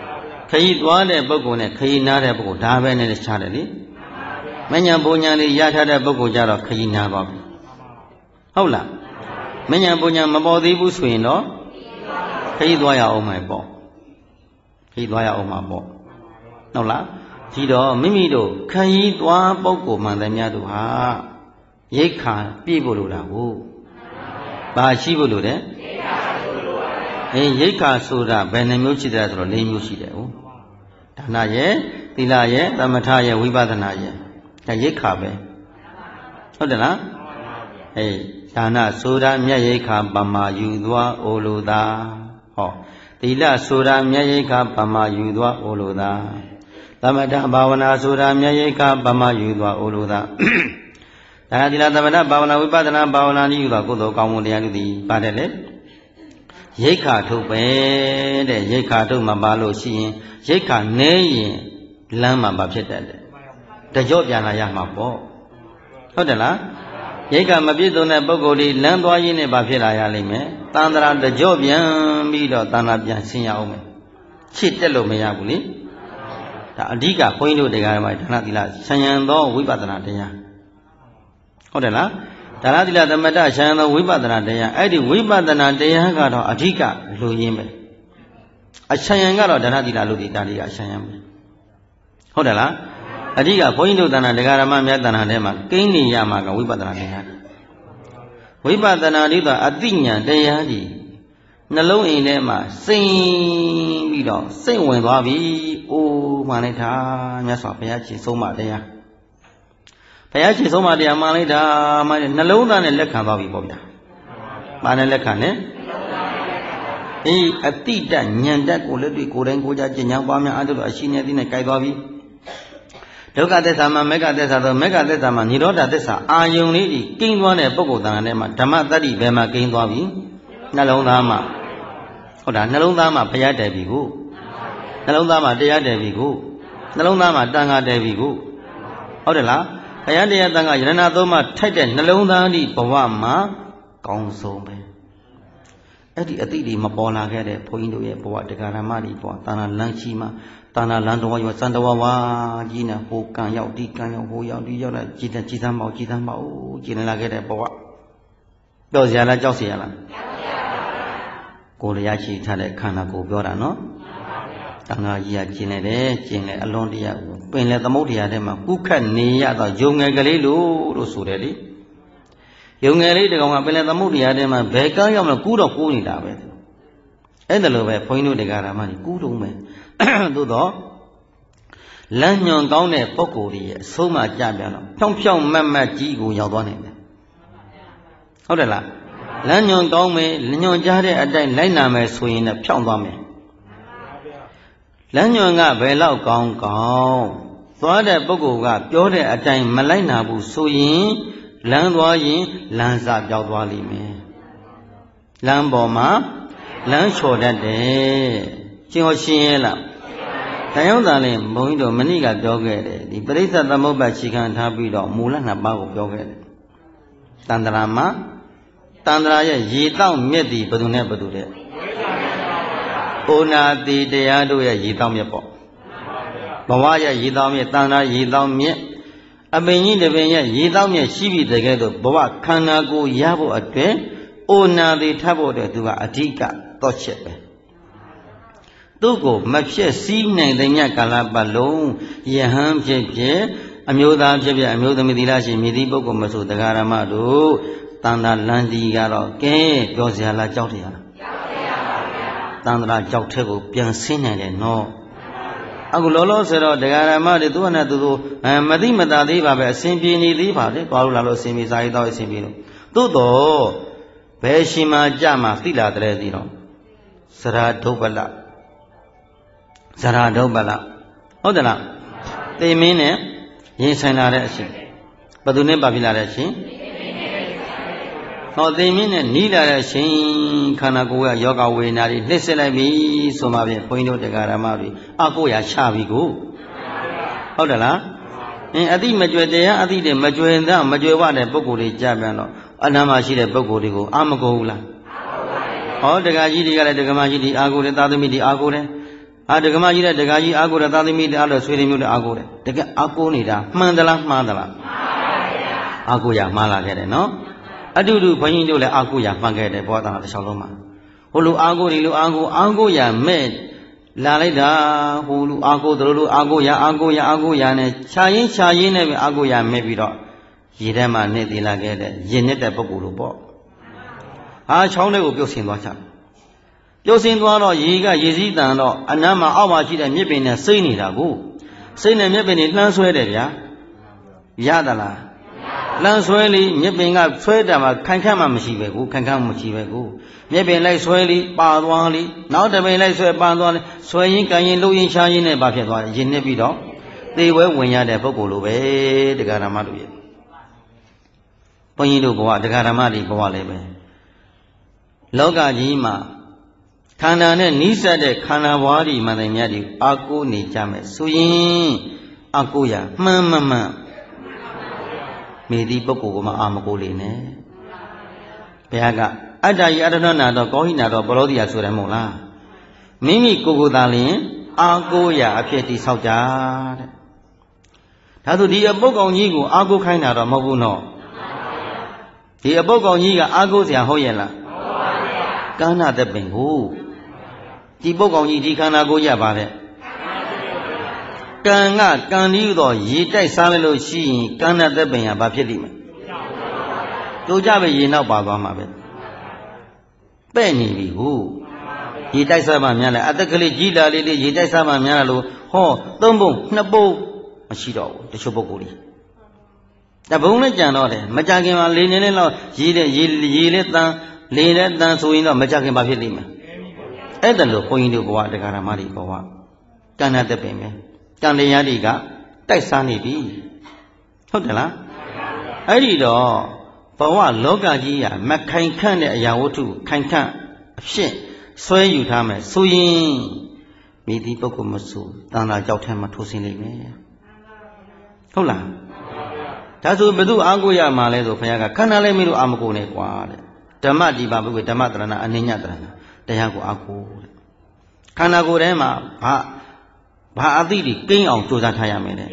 ခရီးသွားတဲ့ပုဂ္ဂိုလ်နဲ့ခရီးနားတဲ့ပုဂ္ဂိုလ်ဒါပဲနဲ့ခြားတယ်လေမဉ္ဇဉ်ပူဉ္ဇဉ်လေးရထားတဲ့ပုဂ္ဂိုလ်ကြတော့ခရီးနားသွားပြီဟုတ်လားမဉ္ဇဉ်ပူဉ္ဇဉ်မပေါ်သေးဘူးဆိုရင်တော့ခရီးသွားရအောင်မယ်ပေါ့ခရီးသွားရအောင်မှာပေါ့ဟုတ်လားဒီတော့မိမိတို့ခရီးသွားပုဂ္ဂိုလ်မှန်တယ်များတို့ဟာရိက္ခာပြည့်ဖို့လိုတာဟုတ်ဘာရှိဖို့လိုတယ်အင်းရိက္ခာဆိုတာဘယ်နှမျိုးရှိတယ်ဆိုတော့၄မျိုးရှိတယ်ဟုတ်ဒါနရဲ့သီလရဲ့သမထရဲ့ဝိပဿနာရဲ့ဒါရိက္ခာပဲဟုတ်တယ်လားအေးဒါနဆိုတာမြတ်ရိက္ခာပမာယူသွားအိုလိုသာဟောသီလဆိုတာမြတ်ရိက္ခာပမာယူသွားအိုလိုသာသမထဘာဝနာဆိုတာမြတ်ရိက္ခာပမာယူသွားအိုလိုသာဒါနသီလသမထဘာဝနာဝိပဿနာဘာဝနာနည်းယူသွားကုသိုလ်ကောင်းမှုတရားတို့သည်ပါတယ်လေရိက္ခာထုတ်ပဲတဲ့ရိက္ခာထုတ်မှာပါလို့ရှိရင်ရိက္ခာနည်းရင်လမ်းမှာမဖြစ်တတ်တယ်တကြော့ပြန်လာရမှာပေါ့ဟုတ်တယ်လားရိက္ခာမပြည့်စုံတဲ့ပုဂ္ဂိုလ်ဒီလမ်းသွားရင်းနဲ့ဘာဖြစ်လာရလိမ့်မယ်တန်ត្រာတကြော့ပြန်ပြီးတော့တန်ត្រာပြန်ဆင်းရအောင်မယ်ချစ်တက်လို့မရဘူးလေဒါအဓိကဘုန်းကြီးတို့တရားဓမ္မဒါနသီလဆံရံသောဝိပဿနာတရားဟုတ်တယ်လားဒါနသီလသမထဆံရံသောဝိပဿနာတရားအဲ့ဒီဝိပဿနာတရားကတော့အဓိကလူရင်းပဲအဆံရံကတော့ဒါနသီလလူဒီတာလေးကအဆံရံပဲဟုတ်တယ်လားအဓိကဘုန်းကြီးတို့တဏ္ဍာတရားဓမ္မမြတ်တဏ္ဍာထဲမှာကိန်းနေရမှာကဝိပဿနာတရားဝိပဿနာဒီတော့အသိဉာဏ်တရားကြီးနှလုံးအိမ်ထဲမှာစိမ့်ပြီးတော့စိတ်ဝင်သွားပြီ။အိုးမှန်လိုက်တာမြတ်စွာဘုရားရှင်ဆုံးမတရားဘုရားရှင်ဆုံးမတရားမှန်လိုက်တာမှနှလုံးသားနဲ့လက်ခံသွားပြီပေါ့ဗျာ။မှန်တဲ့လက်ခံနဲ့အေးအတိတဉာဏ်တက်ကိုလက်တွေ့ကိုယ်တိုင်ကိုယ်ကြကျင့်ကြံပွားများအားထုတ်လို့အရှိနေသည်နဲ့ကြိုက်သွားပြီဒုက္ခသစ္စာမှာမေဃသစ္စာတော့မေဃသစ္စာမှာនិရောဓသစ္စာအာယုန်လေးကြီးကိန်းသွားတဲ့ပုဂ္ဂိုလ်တန်ခါထဲမှာဓမ္မတတ္တိဘယ်မှာကိန်းသွားပြီနှလုံးသားမှာဟုတ်တာနှလုံးသားမှာဘုရားတည်ပြီကိုနှလုံးသားမှာတရားတည်ပြီကိုနှလုံးသားမှာတန်ခါတည်ပြီကိုဟုတ်တယ်လားဘုရားတရားတန်ခါယရဏသုံးမှာထိုက်တဲ့နှလုံးသားဒီဘဝမှာကောင်းဆုံးပဲအဲ့ဒီအတိတွေမပေါ်လာခဲ့တဲ့ဘုန်းကြီးတို့ရဲ့ဘဝတရားဓမ္မတွေပေါ်တာနာလန်းရှိမှာတာနာလန်းတော်ရောစံတော်ဝါကြီးနဲ့ဟိုကံရောက်ဒီကံရောက်ဟိုရောက်ဒီရောက်လာကြည်တဲ့ကြည်သမ်းမောက်ကြည်သမ်းမောက်ကြည်နေလာခဲ့တဲ့ဘဝပြောစရာလားကြောက်စရာလားကိုယ်တရားရှိထားတဲ့ခန္ဓာကိုယ်ပြောတာနော်တန်ခါကြီးကကျင်နေတယ်ကျင်လေအလွန်တရာပင်လေသမုဒ္ဒရာထဲမှာကုခတ်နေရတော့ယုံငယ်ကလေးလို့လို့ဆိုတယ်လေယုံငယ်လေးတကောင်ကပင်လေသမုဒ္ဒရာထဲမှာဘယ်ကရောက်မလဲကူးတော့ကူးနေတာပဲအဲ့ဒါလိုပဲဘုန်းကြီးတို့တရားဓမ္မကြီးကူးတော့မယ်သို့တော့လမ်းညွန်ကောင်းတဲ့ပုဂ္ဂိုလ်ကြီးရဲ့အဆုံးမကြပြန်တော့ဖြောင်းဖြောင်းမတ်မတ်ကြီးကိုရောက်သွားနိုင်တယ်ဟုတ်တယ်လားလမ်းညွန်ကောင်းမယ်ညွန်ကြားတဲ့အတိုင်းလိုက်နာမယ်ဆိုရင်လည်းဖြောင်းသွားမယ်လမ်းညွန်ကဘယ်လောက်ကောင်းကောင်းသွားတဲ့ပုဂ္ဂိုလ်ကပြောတဲ့အတိုင်းမလိုက်နာဘူးဆိုရင်လမ်းသွားရင်လမ်းစာပြောက်သွားလိမ့်မယ်လမ်းပေါ်မှာလမ်းချော်တတ်တယ်ကျင်ဟောရှင်းရဲ့လားတရားသာလည်းဘုန်းကြီးတို့မဏိကပြောခဲ့တယ်ဒီပရိစ္ဆေသမုပ္ပါခြေခံထားပြီးတော့မူလနှစ်ပါးကိုပြောခဲ့တယ်တန္တရာမှာတန္တရာရဲ့ရေတောက်မြက်သည်ဘယ်သူနဲ့ဘယ်သူတဲ့ဩနာတိတရားတို့ရဲ့ရေတောက်မြက်ပေါ့ဘဝရဲ့ရေတောက်မြက်တန္တရာရေတောက်မြက်အပင်ကြီးတစ်ပင်ရဲ့ရေတောက်မြက်ရှိပြီတကယ်တော့ဘဝခန္ဓာကိုယ်ရဖို့အတွက်ဩနာတိထပ်ဖို့အတွက်သူကအဓိကတော့ချက်ပဲသူ့ကိုမဖြစ်စည်းနိုင်တဲ့ညကာလပတ်လုံးယဟန်ဖြစ်ဖြစ်အမျိုးသားဖြစ်ဖြစ်အမျိုးသမီးသီလရှင်မြည်သည့်ပုဂ္ဂိုလ်မဆိုတရားဓမ္မတို့တန်တာလန်ဒီကတော့ကဲပြောစရာလားကြောက်တယ်လားကြောက်ရပါဗျာတန်တာကြောက်တဲ့ကိုပြန်ဆင်းနိုင်တယ်နော်အခုလောလောဆယ်တော့တရားဓမ္မတွေသူ့နဲ့သူတို့မသိမသာသေးပါပဲအစဉ်ပြေနေသေးပါလေသွားလို့လာလို့အစဉ်ပြေစာရေးတော့အစဉ်ပြေလို့သို့တော့ဘယ်ရှင်မှာကြမှာသိလာတဲ့သိတော့စရာဒုပ္ပလဇရာဒုပ္ပလဟုတ်တယ်လားသေမင်းနဲ့ရင်ဆိုင်လာတဲ့အရှင်ဘယ်သူနဲ့ပါပြလာတဲ့အရှင်ဟောသေမင်းနဲ့နီးလာတဲ့အရှင်ခန္ဓာကိုယ်ကယောဂဝေဒနာတွေနှိမ့်ဆက်လိုက်ပြီဆိုမှဖြင့်ဘုန်းကြီးတို့တရားဓမ္မတွေအကိုရချပြီကိုဟုတ်တယ်လားအင်းအတိမကြွယ်တရားအတိတွေမကြွယ်သားမကြွယ်ဝတဲ့ပုဂ္ဂိုလ်တွေကြပြန်တော့အနာမရှိတဲ့ပုဂ္ဂိုလ်တွေကိုအာမကိုဘူးလားဟောတရားကြီးတွေကလည်းတရားမကြီးတွေအာကိုတယ်သာသမီတွေအာကိုတယ်အာဒကမကြီးတဲ့ဒကာကြီးအာကိုတဲ့သာသမီတဲ့အဲ့လိုဆွေတွေမျိုးတဲ့အာကိုတဲ့တကယ်အာကိုနေတာမှန်သလားမှားသလားမှန်ပါဗျာအာကိုရမှားလာခဲ့တယ်နော်အတူတူဘုန်းကြီးတို့လည်းအာကိုရမှန်ခဲ့တယ်ဘောသားတစ်ချောင်းလုံးမှာဟိုလိုအာကိုဒီလိုအာကိုအာကိုရမဲ့လာလိုက်တာဟိုလူအာကိုတို့လိုအာကိုရအာကိုရအာကိုရနဲ့ခြာရင်းခြာရင်းနဲ့ပဲအာကိုရမဲ့ပြီးတော့ရေထဲမှာနေသေးလာခဲ့တဲ့ရင်နဲ့တဲ့ပုဂ္ဂိုလ်တို့ပေါ့ဟာချောင်းလေးကိုပြုတ်ဆင်သွားချပြုတ်ဆင်းသွားတော့ရေကရေစည်းတန်တော့အနမ်းမှာအောက်မှာရှိတဲ့မြစ်ပင်နဲ့စိမ့်နေတာကိုစိမ့်တဲ့မြစ်ပင်တွေလှမ်းဆွဲတယ်ဗျာရသလားလှမ်းဆွဲလိမြစ်ပင်ကဆွဲတယ်မှာခိုင်ခန့်မှမရှိပဲကိုခိုင်ခန့်မှမရှိပဲကိုမြစ်ပင်လိုက်ဆွဲလိပါသွားလိနောက်တစ်ပင်လိုက်ဆွဲပန်းသွားလိဆွဲရင်ကန်ရင်လှုပ်ရင်ရှားရင်နဲ့ဘာဖြစ်သွားရင်နစ်ပြီးတော့သေဝဲဝင်ရတဲ့ပုဂ္ဂိုလ်လိုပဲတရားဓမ္မတို့ရဲ့ဘုန်းကြီးတို့ဘဝတရားဓမ္မတွေဘဝလည်းပဲလောကကြီးမှာခန္ဓာနဲ့နိစ္စတဲ့ခန္ဓာဘွားဒီမှန်တယ်များဒီအာကိုနေကြမယ်ဆိုရင်အာကိုရမှန်မှန်မှန်မိသည့်ပုဂ္ဂိုလ်ကမှအာမကိုလေနဲ့ဘုရားကအတ္တယအတ္တနာတော့ကောဟိနာတော့ပရောတိယဆိုတယ်မဟုတ်လားမိမိကိုယ်ကိုယ်သာလျင်အာကိုရအဖြစ်တိဆောက်ကြတဲ့ဒါဆိုဒီအပုတ်ကောင်ကြီးကိုအာကိုခိုင်းတာတော့မဟုတ်ဘူးနော်ဒီအပုတ်ကောင်ကြီးကအာကိုစရာဟုတ်ရဲ့လားကန္နာတဲ့ပင်ကိုဒီပုတ်ကောင်ကြီးဒီခန္ဓာကိုရပါတဲ့ကံကကံဤသောရေတိုက်စားလိုက်လို့ရှိရင်ကန္နာတဲ့ပင်ကဘာဖြစ်လိမ့်မယ်တို့ကြပဲရေနောက်ပါသွားမှာပဲပဲ့နေပြီကိုရေတိုက်စားမှများလဲအတက်ကလေးကြီးလာလေးလေးရေတိုက်စားမှများလို့ဟောသုံးပုံနှစ်ပုံမရှိတော့ဘူးတချို့ပုဂ္ဂိုလ်ကြီးတဘုံနဲ့ကြံတော့တယ်မကြခင်မှာလေနေလေးလောက်ရေတဲ့ရေရေလေးတန်းလေတဲ့တန်ဆိုရင်တော့မကြခင်ဘာဖြစ်လိမ့်မယ်အဲ့ဒါလို့ဘုန်းကြီးတို့ဘဝတရားဓမ္မတွေဘဝကံနဲ့တပင်ပဲကံတရားတွေကတိုက်စားနေပြီဟုတ်တယ်လားအဲ့ဒီတော့ဘဝလောကကြီးကမခိုင်ခန့်တဲ့အရာဝတ္ထုခိုင်ခန့်အဖြစ်ဆွဲယူထားမယ်ဆိုရင်မိသည့်ပုဂ္ဂိုလ်မဆိုတန်တာကြောက်ထဲမှာထိုးဆင်းလိမ့်မယ်ဟုတ်လားဒါဆိုဘယ်သူအာကိုရမှာလဲဆိုဘုရားကခန္ဓာလည်းမလို့အာမကိုနဲ့ကွာတဲ့ဓမ္မဒီပါဘုရားဓမ္မတရဏအနိညတရဏတရားကိုအာကိုတဲ့ခန္ဓာကိုယ်ထဲမှာဘာဘာအသိတွေကိန်းအောင်ကြိုးစားထားရမယ်တဲ့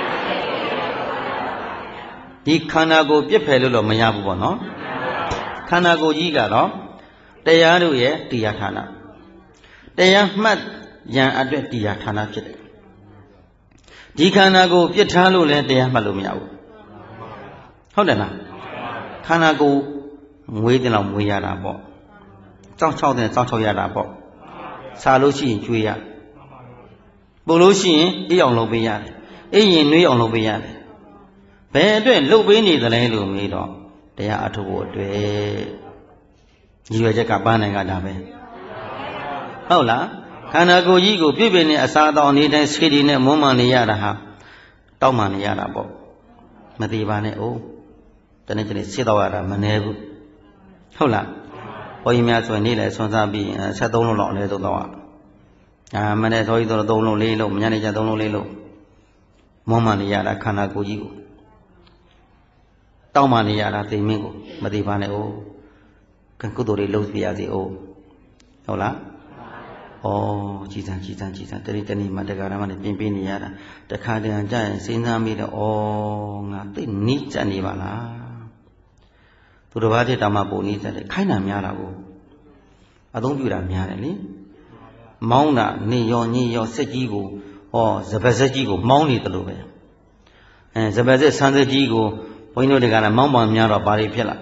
ဒီခန္ဓာကိုယ်ပြစ်ဖယ်လို့တော့မရဘူးပေါ့နော်ခန္ဓာကိုယ်ကြီးကတော့တရားတို့ရဲ့တရားဌာနတရားမှတ်ရန်အတွက်တရားဌာနဖြစ်တယ်ဒီခန္ဓာကိုယ်ပြစ်ထားလို့လည်းတရားမှတ်လို့မရဘူးဟုတ်တယ်လားခန္ဓာကိုယ်မွေးတယ်လို့မွေးရတာပေါ့ကြောက်ချောက်တယ်ကြောက်ချောက်ရတာပေါ့စားလို့ရှိရင်ကျွေးရပို့လို့ရှိရင်အေးအောင်လုပ်ပေးရတယ်အေးရင်နှွေးအောင်လုပ်ပေးရတယ်ဘယ်အတွက်လုပ်ပေးနေသလဲလို့မေးတော့တရားအထုဖို့အတွက်ရည်ရွယ်ချက်ကပန်းနိုင်ကဒါပဲဟုတ်လားခန္ဓာကိုယ်ကြီးကိုပြည့်ပြည့်နဲ့အစာတောင်နေတိုင်းဆေးဒီနဲ့မွမ်းမံနေရတာဟာတောက်မှနေရတာပေါ့မသေးပါနဲ့အိုးတနေ့တနေ့ဆေးတော့ရတာမနေဘူးဟုတ်လားဘုန်းကြီးများဆိုရင်နေ့လည်းဆွမ်းစားပြီးဆက်သုံးလုံးလောက်အနည်းဆုံးတော့အာမနေ့သောကြီးတော့သုံးလုံးလေးလုံးညနေကျသုံးလုံးလေးလုံးမွမ်းမံနေရတာခန္ဓာကိုယ်ကြီးကိုတောက်မှနေရတာသိမင်းကိုမသေးပါနဲ့အိုးကုသိုလ်တွေလုပ်ပြရစီအိုးဟုတ်လားဩကြည်စံကြည်စံကြည်စံတနေ့တနေ့မှာတရားဓမ္မနဲ့ပြင်ပြနေရတာတခါတည်းကြာရင်စဉ်းစားမိတော့ဩငါသိနီးစက်နေပါလားသူတစ်ပါးတည်းတောင်မှပုံနီးစက်တယ်ခိုင်းတာများတာကိုအသုံးပြုတာများတယ်လေမောင်းတာနေရောညင်ရောစက်ကြီးကိုဟောစပက်စက်ကြီးကိုမောင်းနေတယ်လို့ပဲအဲစပက်စက်ဆန်းစက်ကြီးကိုဘုန်းကြီးတို့တွေကလည်းမောင်းပါများတော့ဘာတွေဖြစ်လာ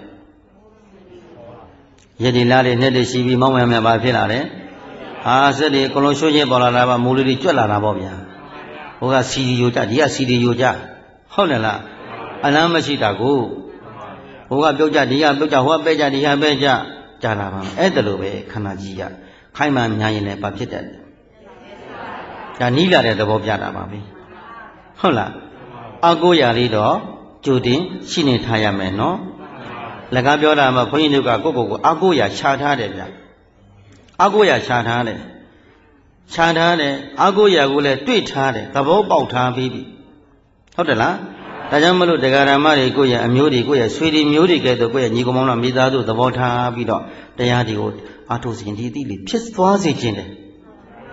ရည်ဒီလားတွေနဲ့တည်းရှိပြီးမောင်းမှများဘာဖြစ်လာလဲဟာစက်တွေကလုံးရှိုးချင်းပေါ်လာတာပါမိုးလေးတွေကြွက်လာတာပေါ့ဗျာဟိုကစီဒီယိုကြဒီကစီဒီယိုကြဟုတ်တယ်လားအလမ်းမရှိတာကိုဟိုကပြုတ်ကြဒီကပြုတ်ကြဟိုကပဲကြဒီကပဲကြကြာလာပါအဲ့ဒါလိုပဲခန္ဓာကြီးကခိုင်းမှများရင်လည်းဘာဖြစ်တယ်ဒါနီးလာတဲ့သဘောပြတာပါပဲဟုတ်လားအကိုရာလေးတော့ကြိုတင်ရှိနေထားရမယ်နော်လက်ကားပြောတာမှဘုန်းကြီးတို့ကကိုယ့်ကိုယ်ကိုအကိုရာခြားထားတယ်ဗျအကိုရာခြားထားတယ်ခြားထားတယ်အကိုရာကိုလည်းတွေ့ထားတယ်သဘောပေါက်ထားပြီးပြီဟုတ်တယ်လားဒါကြောင့်မလို့တရားဓမ္မတွေကိုယ့်ရဲ့အမျိုးတွေကိုယ့်ရဲ့ဆွေတွေမျိုးတွေကဲတော့ကိုယ့်ရဲ့ညီကောင်မောင်တို့မိသားစုသဘောထားပြီးတော့တရားတွေကိုအားထုတ်စဉ်ဒီအသည့်လေးဖြစ်သွားစေခြင်းတယ်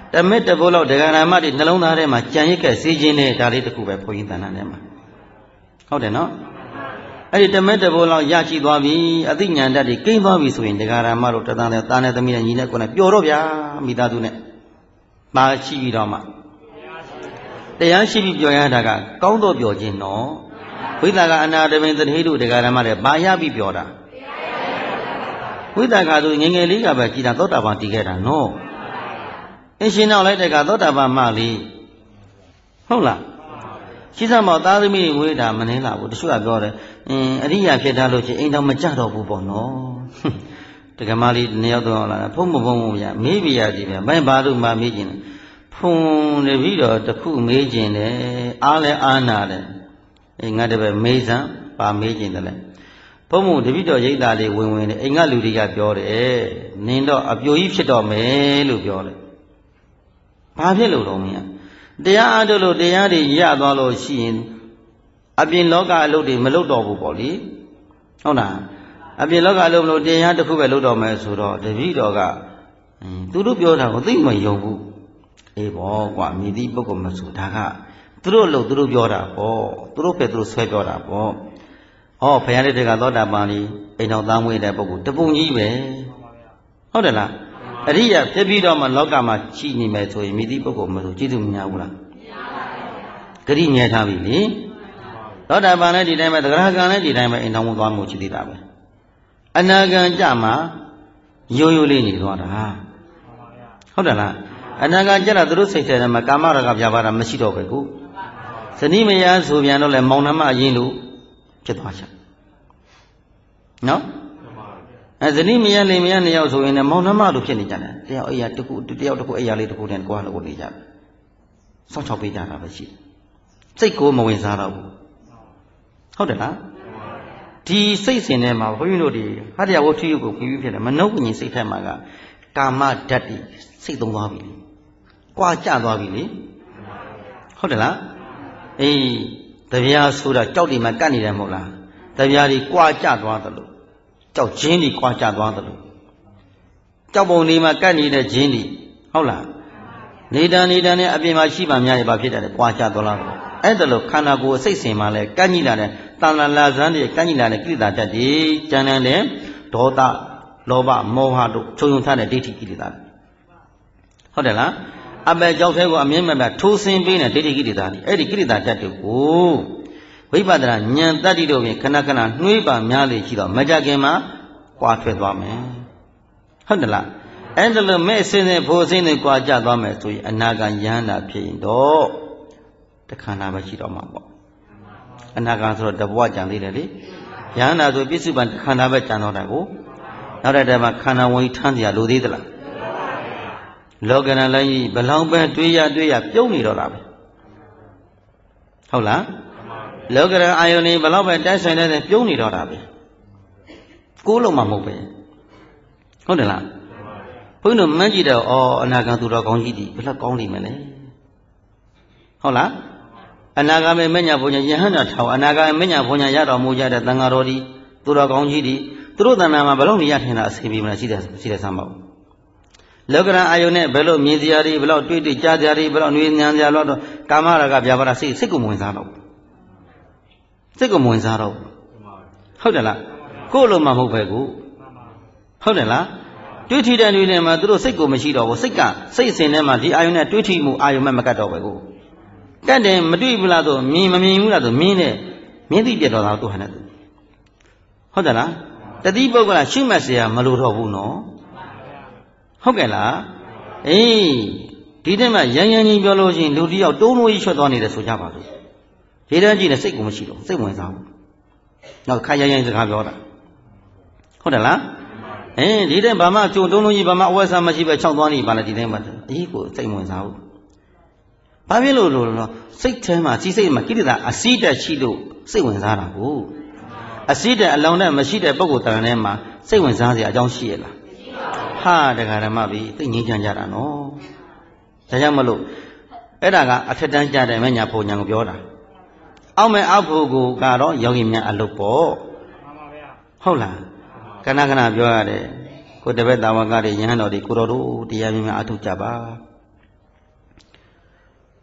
တမက်တဘောလောက်တရားနာမတွေနှလုံးသားထဲမှာကြံရစ်ခဲ့စေခြင်းနဲ့ဒါလေးတစ်ခုပဲဘုန်းကြီးတန်ခါထဲမှာဟုတ်တယ်နော်အဲ့ဒီတမက်တဘောလောက်ရရှိသွားပြီအသိဉာဏ်တတ်တွေကိန်းသွားပြီဆိုရင်တရားနာမတို့တသားနဲ့သားနဲ့သမီးနဲ့ညီနဲ့ကိုယ်နဲ့ပျော်တော့ဗျာမိသားစုနဲ့ပါရှိပြီးတော့မှတရားရှိပြီးပျော်ရတာကကောင်းတော့ပျော်ခြင်းနော်ဝိသကအနာတပင်တတိတို့တရားနာမတွေဘာရပြီးပျော်တာဝိသကဆိုငယ်ငယ်လေးကပဲကြည်တာသောတာပန်တည်ခဲ့တာနော်အရှင်နောက်လိုက်တဲ့ကသောတာပန်မလေးဟုတ်လားရှိသမောသားသမီးဝေးတာမနှင်းလာဘူးတချို့ကပြောတယ်အင်းအရိယာဖြစ်ထားလို့ချင်းအိမ်တော်မကြတော့ဘူးပေါ့နော်တက္ကမလေးနှစ်ယောက်တော့လာဖုံးမဖုံးဘူးဗျမေးပြရစီဗျဘယ်ဘာလို့မှမေးကျင်ဖုံးနေပြီးတော့တခုမေးကျင်တယ်အားလဲအားနာတယ်အိမ်ငါတပည့်မေးစမ်းပါမေးကျင်တယ်လေဘုံမတပိတော်ရိတ်သားလေးဝင်ဝင်နဲ့အိမ်ကလူတွေကပြောတယ်နင်တော့အပြိုကြီးဖြစ်တော့မယ်လို့ပြောတယ်ဘာဖြစ်လို့တော့မင်းတရားအားထုတ်လို့တရားတွေရသွားလို့ရှိရင်အပြင်လောကအလုပ်တွေမလုပ်တော့ဘူးပေါ့လေဟုတ်လားအပြင်လောကအလုပ်မလို့တရားတစ်ခုပဲလုပ်တော့မယ်ဆိုတော့တပည့်တော်ကသူတို့ပြောတာကိုသိမယုံဘူးအေးပေါ့ကွာမြည်သည့်ပုဂ္ဂိုလ်မဆိုဒါကသူတို့လို့သူတို့ပြောတာပေါ့သူတို့ပဲသူတို့ဆွဲပြောတာပေါ့ဟောဘုရားလေးတွေကသောတာပန်ကြီးအိမ်တော်သားမွေးတဲ့ပုဂ္ဂိုလ်တပုံကြီးပဲဟုတ်တယ်လားအရိယာဖြစ်ပြီးတော့မှလောကမှာရှိနေမယ်ဆိုရင်မြည်သည့်ပုဂ္ဂိုလ်မဆိုကျေးဇူးမများဘူးလားမများပါဘူးဂရိငြဲထားပြီလေသောတာပန်လည်းဒီတိုင်းပဲသဂရကံလည်းဒီတိုင်းပဲအိမ်တော်မသွားမှုရှိသေးတာပဲအနာဂံကြမှာရိုးရိုးလေးနေသွားတာဟုတ်တယ်လားအနာဂံကြတာသူတို့စိတ်ထဲမှာကာမရာဂဗျာပါဒမရှိတော့ပဲကိုဇနီးမယားဆိုပြန်တော့လေမောင်နှမအရင်လို့ဖြစ်သွားချက်နော်အဲဇနီးမယားလိမ်မယားနှစ်ယောက်ဆိုရင်လည်းမောင်နှမတို့ဖြစ်နေကြတယ်တယောက်အိယာတစ်ခုတယောက်တစ်ခုအိယာလေးတစ်ခုနဲ့ကိုယ်ကလည်းကိုနေကြတယ်စောင့်ချောက်ပေးကြတာပဲရှိစိတ်ကိုမဝင်စားတော့ဘူးဟုတ်တယ်လားဒီစိတ်စဉ်ထဲမှာဘုန်းကြီးတို့ဒီဟာတရားဝတ္ထုကိုပြီးပြီးဖြစ်တယ်မနှုတ်ဉ္စိတ်ထက်မှာကကာမဓာတ်တွေစိတ်သုံးသွားပြီလေကြွားကျသွားပြီလေဟုတ်တယ်လားအေးတရားဆိုတာကြောက်တွေမှာကတ်နေတယ်မဟုတ်လားတရားတွေကြွားကျသွားတယ်လို့ကြောက်ခြင်းတွေကြွားကျသွားတယ်လို့ကြောက်ပုံတွေမှာကတ်နေတဲ့ခြင်းတွေဟုတ်လားနေတန်နေတန်နဲ့အပြင်မှာရှိမှများရပါဖြစ်တယ်ကြွားကျသွားလားအဲ့ဒါလို့ခန္ဓာကိုယ်အစိတ်ဆင်မှာလဲကန့်ကြီးလာတဲ့တန်လာလာဇန်းတွေကန့်ကြီးလာတဲ့ကိလေသာဓာတ်တွေကျန်တဲ့ဒေါသလောဘမောဟတို့ခြုံငုံထားတဲ့ဒိဋ္ဌိကိလေသာဟုတ်တယ်လားအပယ်ကြောင့်သေးကိုအမြင်မဲ့မဲ့ထိုးစင်းပေးတဲ့ဒိဋ္ဌိကိလေသာတွေအဲ့ဒီကိလေသာဓာတ်တွေကိုဝိပဿနာဉာဏ်တတ္တိတို့ဖြင့်ခဏခဏနှွေးပါများလေရှိတော့မကြခင်မှာကြွားထွက်သွားမယ်ဟုတ်တယ်လားအဲ့ဒါလို့မဲ့အစင်းနဲ့ဖို့အစင်းနဲ့ကြွားကြသွားမယ်ဆိုရင်အနာဂံယန္တာဖြစ်ရင်တော့တခန္ဓာပဲရှိတော့မှာပေါ့အနာဂံဆိုတော့တဘဝကြံသေးတယ်လေယန္တာဆိုပြစ္စုပန်ခန္ဓာပဲကြံတော့တာကိုနောက်တဲ့တည်းမှာခန္ဓာဝင်ထမ်းစရာလိုသေးသလားလောကရန်လည်းဘလောင်ပဲတွေးရတွေးရပြုံးနေတော့တာပဲဟုတ်လားလောကရန်အာယုန်နေဘလောက်ပဲတိုက်ဆိုင်တဲ့ပြုံးနေတော့တာပဲကိုးလုံးမှမဟုတ်ပဲဟုတ်တယ်လားဘုန်းကြီးတို့မှန်းကြည့်တော့ဩအနာဂံသူတော်ကောင်းကြီးဒီဘယ်လောက်ကောင်းနေမလဲဟုတ်လားအနာဂါမေမညာဘုံညာယဟန္တာထောင်အနာဂါမေမညာဘုံညာရတော်မူကြတဲ့သံဃာတော်ဒီသူတော်ကောင်းကြီးဒီသူတို့တဏ္ဍာမှာဘယ်လို့နေရထင်တာအစီအပြီးမလားရှိတယ်ရှိတယ်စမ်းပါဦးလောကရန်အာယုန်နဲ့ဘယ်လို့မြင်စရာတွေဘယ်လို့တွေ့တွေ့ကြားစရာတွေဘယ်လို့နွေးညံစရာလို့တော့ကာမရာဂဗျာပါဒစိတ်စိတ်ကိုမဝင်စားတော့စိတ်ကိုမဝင်စားတော့ဟုတ်တယ်လားကိုယ်လိုမှမဟုတ်ပဲကိုဟုတ်တယ်လားတွေ့ထီတဲ့နွေးနဲ့မှာသူတို့စိတ်ကိုမရှိတော့ဘူးစိတ်ကစိတ်အစဉ်ထဲမှာဒီအာယုန်နဲ့တွေ့ထီမှုအာယုန်မဲ့မကတ်တော့ပဲကိုကတ်တယ်မတွေ့ဘူးလားဆိုမြင်မမြင်ဘူးလားဆိုမြင်တယ်မြင်သိပြတော့တာသူဟာနဲ့သူဟုတ်တယ်လားတတိပုဂ္ဂလရှုမှတ်เสียမလိုတော့ဘူးနော်ဟုတ်ကဲ့လားအေးဒီတည်းမှာရန်ရန်ကြီးပြောလို့ရှိရင်လူတယောက်တုံးလို့ကြီးချွတ်သွားနေတယ်ဆိုကြပါလို့ဒီတည်းကြည့်နေစိတ်ကိုမရှိတော့စိတ်ဝင်စားဘူးနောက်ခါရန်ရန်စကားပြောတာဟုတ်တယ်လားအေးဒီတည်းဘာမှကြုံတုံးလို့ကြီးဘာမှအဝတ်စားမရှိပဲခြောက်သွားနေပါလေဒီတည်းမှာအေးကိုစိတ်ဝင်စားဘူးဘာဖြစ်လို့လို့တော့စိတ်ထဲမှာစီစိတ်မှာကိလေသာအစီးတက်ရှိလို့စိတ်ဝင်စားတာကိုအစီးတက်အလောင်းနဲ့မရှိတဲ့ပုဂ္ဂိုလ်တန်ထဲမှာစိတ်ဝင်စားစရာအကြောင်းရှိရလားဟာတရားဓမ္မပြီသိငြိမ်းချမ်းကြတာနော်ဒါကြောင့်မလို့အဲ့ဒါကအထက်တန်းကြတဲ့မညာဘုံညာကိုပြောတာအောက်မဲ့အောက်ဖို့ကိုကတော့ယောဂီများအလုပ်ပေါ့ဟုတ်လားခဏခဏပြောရတယ်ကိုတပည့်တာဝကတွေယဟန်တော်တွေကိုတော်တို့တရားများများအထုတ်ကြပါ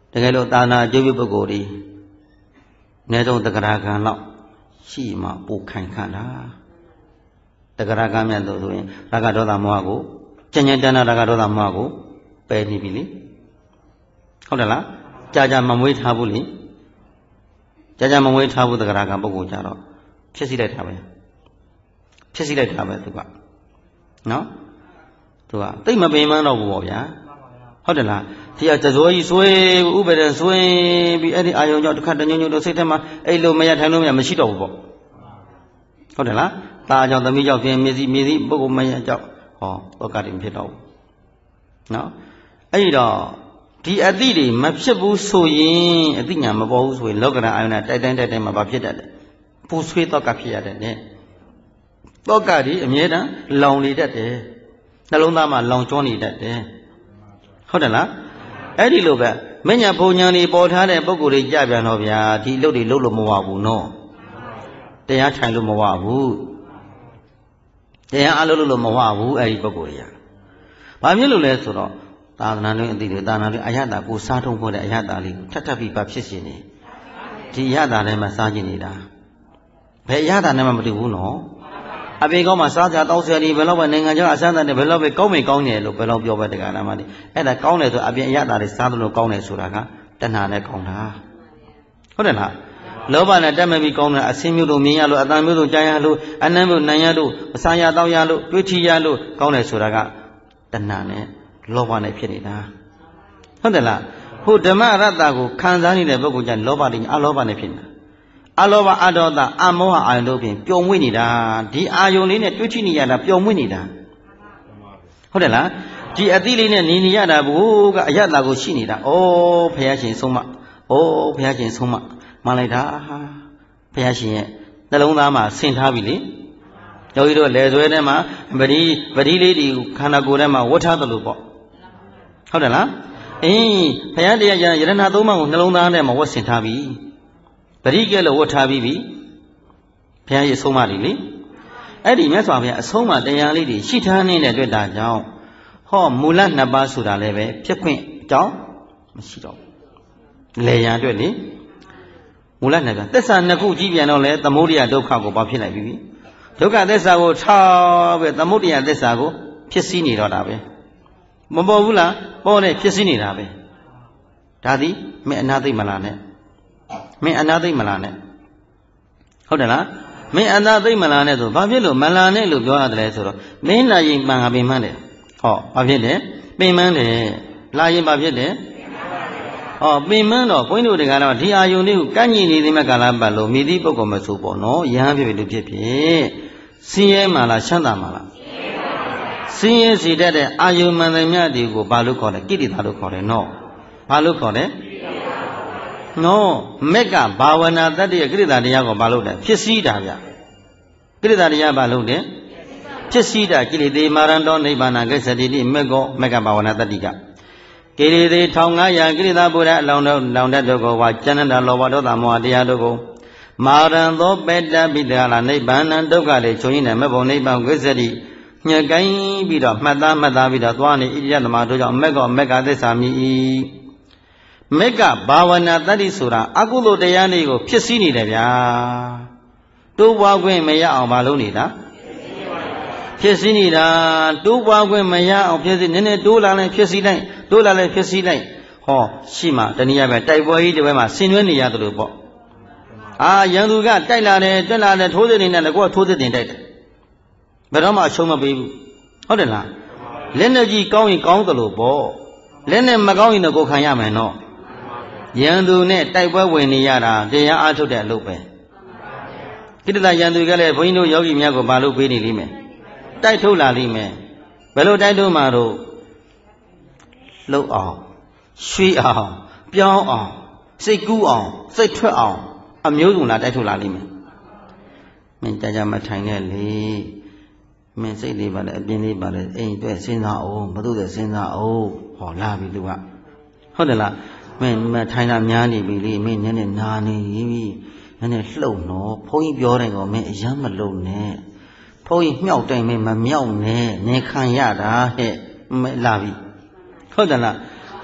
တကယ်လို့သာနာအကျိုးပြုပုဂ္ဂိုလ်ဒီနေဆုံးတက္ကရာကံလောက်ရှိမှပိုခိုင်ခန့်တာတက္ကရာကံမြတ်လို့ဆိုရင်ရာဂဒေါသမောဟကိုကျဉ်းကျဉ်းတန်းတန်းရာဂဒေါသမောဟကိုပယ်နေပြီလေဟုတ်တယ်လားကြာကြာမမွေးထားဘူးလေကြာကြာမမွေးထားဘူးတက္ကရာကံပုဂ္ဂိုလ်ကြတော့ဖြစ်စီလိုက်တာပဲဖြစ်စီလိုက်တာပဲသူကနော်သူကတိတ်မပင်မန်းတော့ဘူးပေါ့ဗျာဟုတ်တယ်လားဒီကကြစိုးကြီးဆွေးဥပဒေဆွေးပြီးအဲ့ဒီအာယုံကြောင့်တစ်ခါတညွညွတို့စိတ်ထဲမှာအဲ့လိုမရထိုင်လို့မရမရှိတော့ဘူးပေါ့ဟုတ်တယ်လားตาကြောင့်သမီးကြောင့်ပြင်မျက်စိမျက်စိပုဂ္ဂိုလ်မရကြောင့်ဟောသောကတိမဖြစ်တော့ဘူးနော်အဲ့ဒီတော့ဒီအတိတွေမဖြစ်ဘူးဆိုရင်အတိညာမပေါ်ဘူးဆိုရင်လောကရန်အာယုံနဲ့တိုက်တိုင်းတိုက်တိုင်းမှာဘာဖြစ်တတ်လဲပူဆွေးသောကဖြစ်ရတဲ့နဲ့သောကတိအမြဲတမ်းလောင်နေတတ်တယ်နှလုံးသားမှာလောင်ကျွမ်းနေတတ်တယ်ဟုတ်တယ်လားအဲ့ဒီလိုပဲမညာဘုံညာတွေပေါ်ထားတဲ့ပုံကိုယ်တွေကြပြန်တော့ဗျာဒီအလုပ်တွေလုပ်လို့မဝဘူးနော်တရားထိုင်လို့မဝဘူးတရားအလုပ်လို့မဝဘူးအဲ့ဒီပုံကိုယ်တွေကဘာဖြစ်လို့လဲဆိုတော့သာသနာ့တွင်အတိတွေသာသနာ့တွင်အယတကိုစားထုံးဖို့တဲ့အယတလေးကိုထပ်ထပ်ပြီးပါဖြစ်ရှင်နေဒီအယတနဲ့မှစားကျင်နေတာဘယ်အယတနဲ့မှမတူဘူးနော်အပေကောင်းမှာစားကြတောက်ဆရာဒီဘယ်တော့ပဲနိုင်ငံခြားအစမ်းတဲ့ဘယ်တော့ပဲကောင်းမေကောင်းတယ်လို့ဘယ်တော့ပြောပဲတရားနာမှာဒီအဲ့ဒါကောင်းတယ်ဆိုအပြင်အရတာတွေစားသလိုကောင်းတယ်ဆိုတာကတဏှာနဲ့ကောင်းတာဟုတ်တယ်လားလောဘနဲ့တက်မဲ့ပြီးကောင်းတာအစင်းမျိုးတို့မြင်ရလို့အတန်မျိုးတို့ကြားရလို့အနမ်းမျိုးနိုင်ရလို့အစာရတောက်ရလို့တွေးထီရလို့ကောင်းတယ်ဆိုတာကတဏှာနဲ့လောဘနဲ့ဖြစ်နေတာဟုတ်တယ်လားဟိုဓမ္မရတ္တကိုခံစားနေတဲ့ပုဂ္ဂိုလ်ကျလောဘတွေအလောဘနဲ့ဖြစ်နေတာအလောဘအဒေါသအမောဟအာယုန်တို့ဖြင့်ပျော်မွေ့နေတာဒီအာယုန်လေးနဲ့တွေ့ချိနေရတာပျော်မွေ့နေတာဟုတ်တယ်လားဒီအတိလေးနဲ့နေနေရတာဘိုးကအယတ္တကိုရှိနေတာဩဘုရားရှင်ဆုံးမဩဘုရားရှင်ဆုံးမမှန်လိုက်တာဘုရားရှင်ရဲ့နှလုံးသားမှာဆင်ထားပြီလေယောဂီတို့လက်ဆွဲထဲမှာပတိပတိလေးဒီခန္ဓာကိုယ်ထဲမှာဝတ်ထားတယ်လို့ပေါ့ဟုတ်တယ်လားအေးဘုရားတရားရယရဏသုံးပါးကိုနှလုံးသားထဲမှာဝတ်ဆင်ထားပြီပရိကဲလို့ဝတ်ထားပြီးပြီဘုရားရဲ့အဆုံးအမလေးလေအဲ့ဒီမြတ်စွာဘုရားအဆုံးအမတရားလေးတွေရှိထားနေတဲ့အတွက်ဒါကြောင့်ဟောမူလနှစ်ပါးဆိုတာလည်းပဲဖြစ်ခွင့်အကြောင်းမရှိတော့ဘူးလေရန်အတွက်လေမူလနှစ်ပါးသစ္စာနှစ်ခုကြည့်ပြန်တော့လေသမုဒိယဒုက္ခကိုဘာဖြစ်လိုက်ပြီဒုက္ခသစ္စာကိုထားပဲသမုဒိယသစ္စာကိုဖြစ်စည်းနေတော့တာပဲမပေါ်ဘူးလားပေါ်နေဖြစ်စည်းနေတာပဲဒါသည်မင်းအနာသိမလားနဲ့မင်းအနာသိမလားနဲ့ဟုတ်တယ်လားမင်းအနာသိမလားနဲ့ဆိုဘာဖြစ်လို့မလားနဲ့လို့ပြောရတယ်လဲဆိုတော့မင်းလာရင်မှန်ကပင်မှန်းတယ်ဟောဘာဖြစ်လဲပင်မှန်းတယ်လာရင်ဘာဖြစ်လဲဟောပင်မှန်းတော့ဘုန်းကြီးတို့တရားတော်ဒီအာယုန်လေးကိုကန့်ညင်နေသည်မဲ့ကာလပတ်လို့မိသည့်ပုဂ္ဂိုလ်မဆိုပေါ့နော်ယဟန်ဖြစ်ဖြစ်ဖြစ်ဖြစ်စင်းရဲမှလားချမ်းသာမှလားစင်းရဲစီတတ်တဲ့အာယုန်မှန်တယ်မြတ်ဒီကိုဘာလို့ခေါ်လဲကိရိတာလို့ခေါ်တယ်နော်ဘာလို့ခေါ်လဲနော်မက်ကဘာဝနာတတ္တိယကိရိတာတရားကိုဘာလို့လဲဖြစ်စည်းတာဗျကိရိတာတရားဘာလို့လဲဖြစ်စည်းတာကိလေသာမာရံတော်နိဗ္ဗာန်ကိစ္စတိတိမက်ကောမက်ကဘာဝနာတတ္တိကကိလေသာ၁၅၀၀ကိရိတာဘုရားအလောင်းတော်လောင်တတ်တို့ကိုဝါကျမ်းတာလောဘဒေါသမောဟတရားတို့ကိုမာရံသောပေတ္တပိတလာနိဗ္ဗာန်ဒုက္ခလေချုပ်ရင်းနဲ့မက်ဘုံနိဗ္ဗာန်ကိစ္စတိညှကိုင်းပြီးတော့မှတ်သားမှတ်သားပြီးတော့သွားနေဣရိယသမတို့ကြောင့်မက်ကောမက်ကသစ္စာမြည်၏မက်ကဘာဝနာတတ္တိဆိုတာအကုသိုလ်တရားတွေကိုဖြစ်စည်းနေတယ်ဗျာတိုးပွားခွင့်မရအောင်မလုပ်နေတာဖြစ်စည်းနေတာတိုးပွားခွင့်မရအောင်ဖြစ်စည်းနည်းနည်းတိုးလာလိုက်ဖြစ်စည်းလိုက်တိုးလာလိုက်ဖြစ်စည်းလိုက်ဟောရှိမှတနည်းအားဖြင့်တိုက်ပွဲကြီးတစ်ပွဲမှာဆင်နွှဲနေရတယ်လို့ပေါ့အာရန်သူကတိုက်လာတယ်တက်လာတယ်ထိုးစစ်နေတယ်ကိုကထိုးစစ်တင်တိုက်တယ်ဘယ်တော့မှအရှုံးမပေးဘူးဟုတ်တယ်လားလက်နဲ့ကြီးကောင်းရင်ကောင်းတယ်လို့ပေါ့လက်နဲ့မကောင်းရင်တော့ကိုခံရမယ်နော်ရန်သူနဲ့တိုက်ပွဲဝင်နေရတာတရားအားထုတ်တဲ့အလုပ်ပဲကိတ္တရန်သူကလည်းဘုန်းကြီးတို့ယောဂီများကိုမလုပ်ပေးနေလိမ့်မယ်တိုက်ထုတ်လာလိမ့်မယ်ဘယ်လိုတိုက်ထုတ်မှာတော့လှုပ်အောင်ရွှေ့အောင်ပြောင်းအောင်စိတ်ကူးအောင်စိတ်ထွက်အောင်အမျိုးစုံလာတိုက်ထုတ်လာလိမ့်မယ်မင်းကြာကြာမထိုင်နဲ့လေမင်းစိတ်လေးပါလေအပြင်းလေးပါလေအိမ်အတွက်စဉ်းစားအောင်ဘုသူ့တဲ့စဉ်းစားအောင်ဟောလာပြီသူကဟုတ်တယ်လားမင်းမထိုင်တာများနေပြီလေမင်းနည်းနည်းနာနေပြီနည်းနည်းလှုပ်နော်ဘုန်းကြီးပြောတယ်ကောမင်းအယမ်းမလုံနဲ့ဘုန်းကြီးမြောက်တိုင်မင်းမမြောက်နဲ့နေခံရတာဟဲ့လာပြီဟုတ်တယ်လား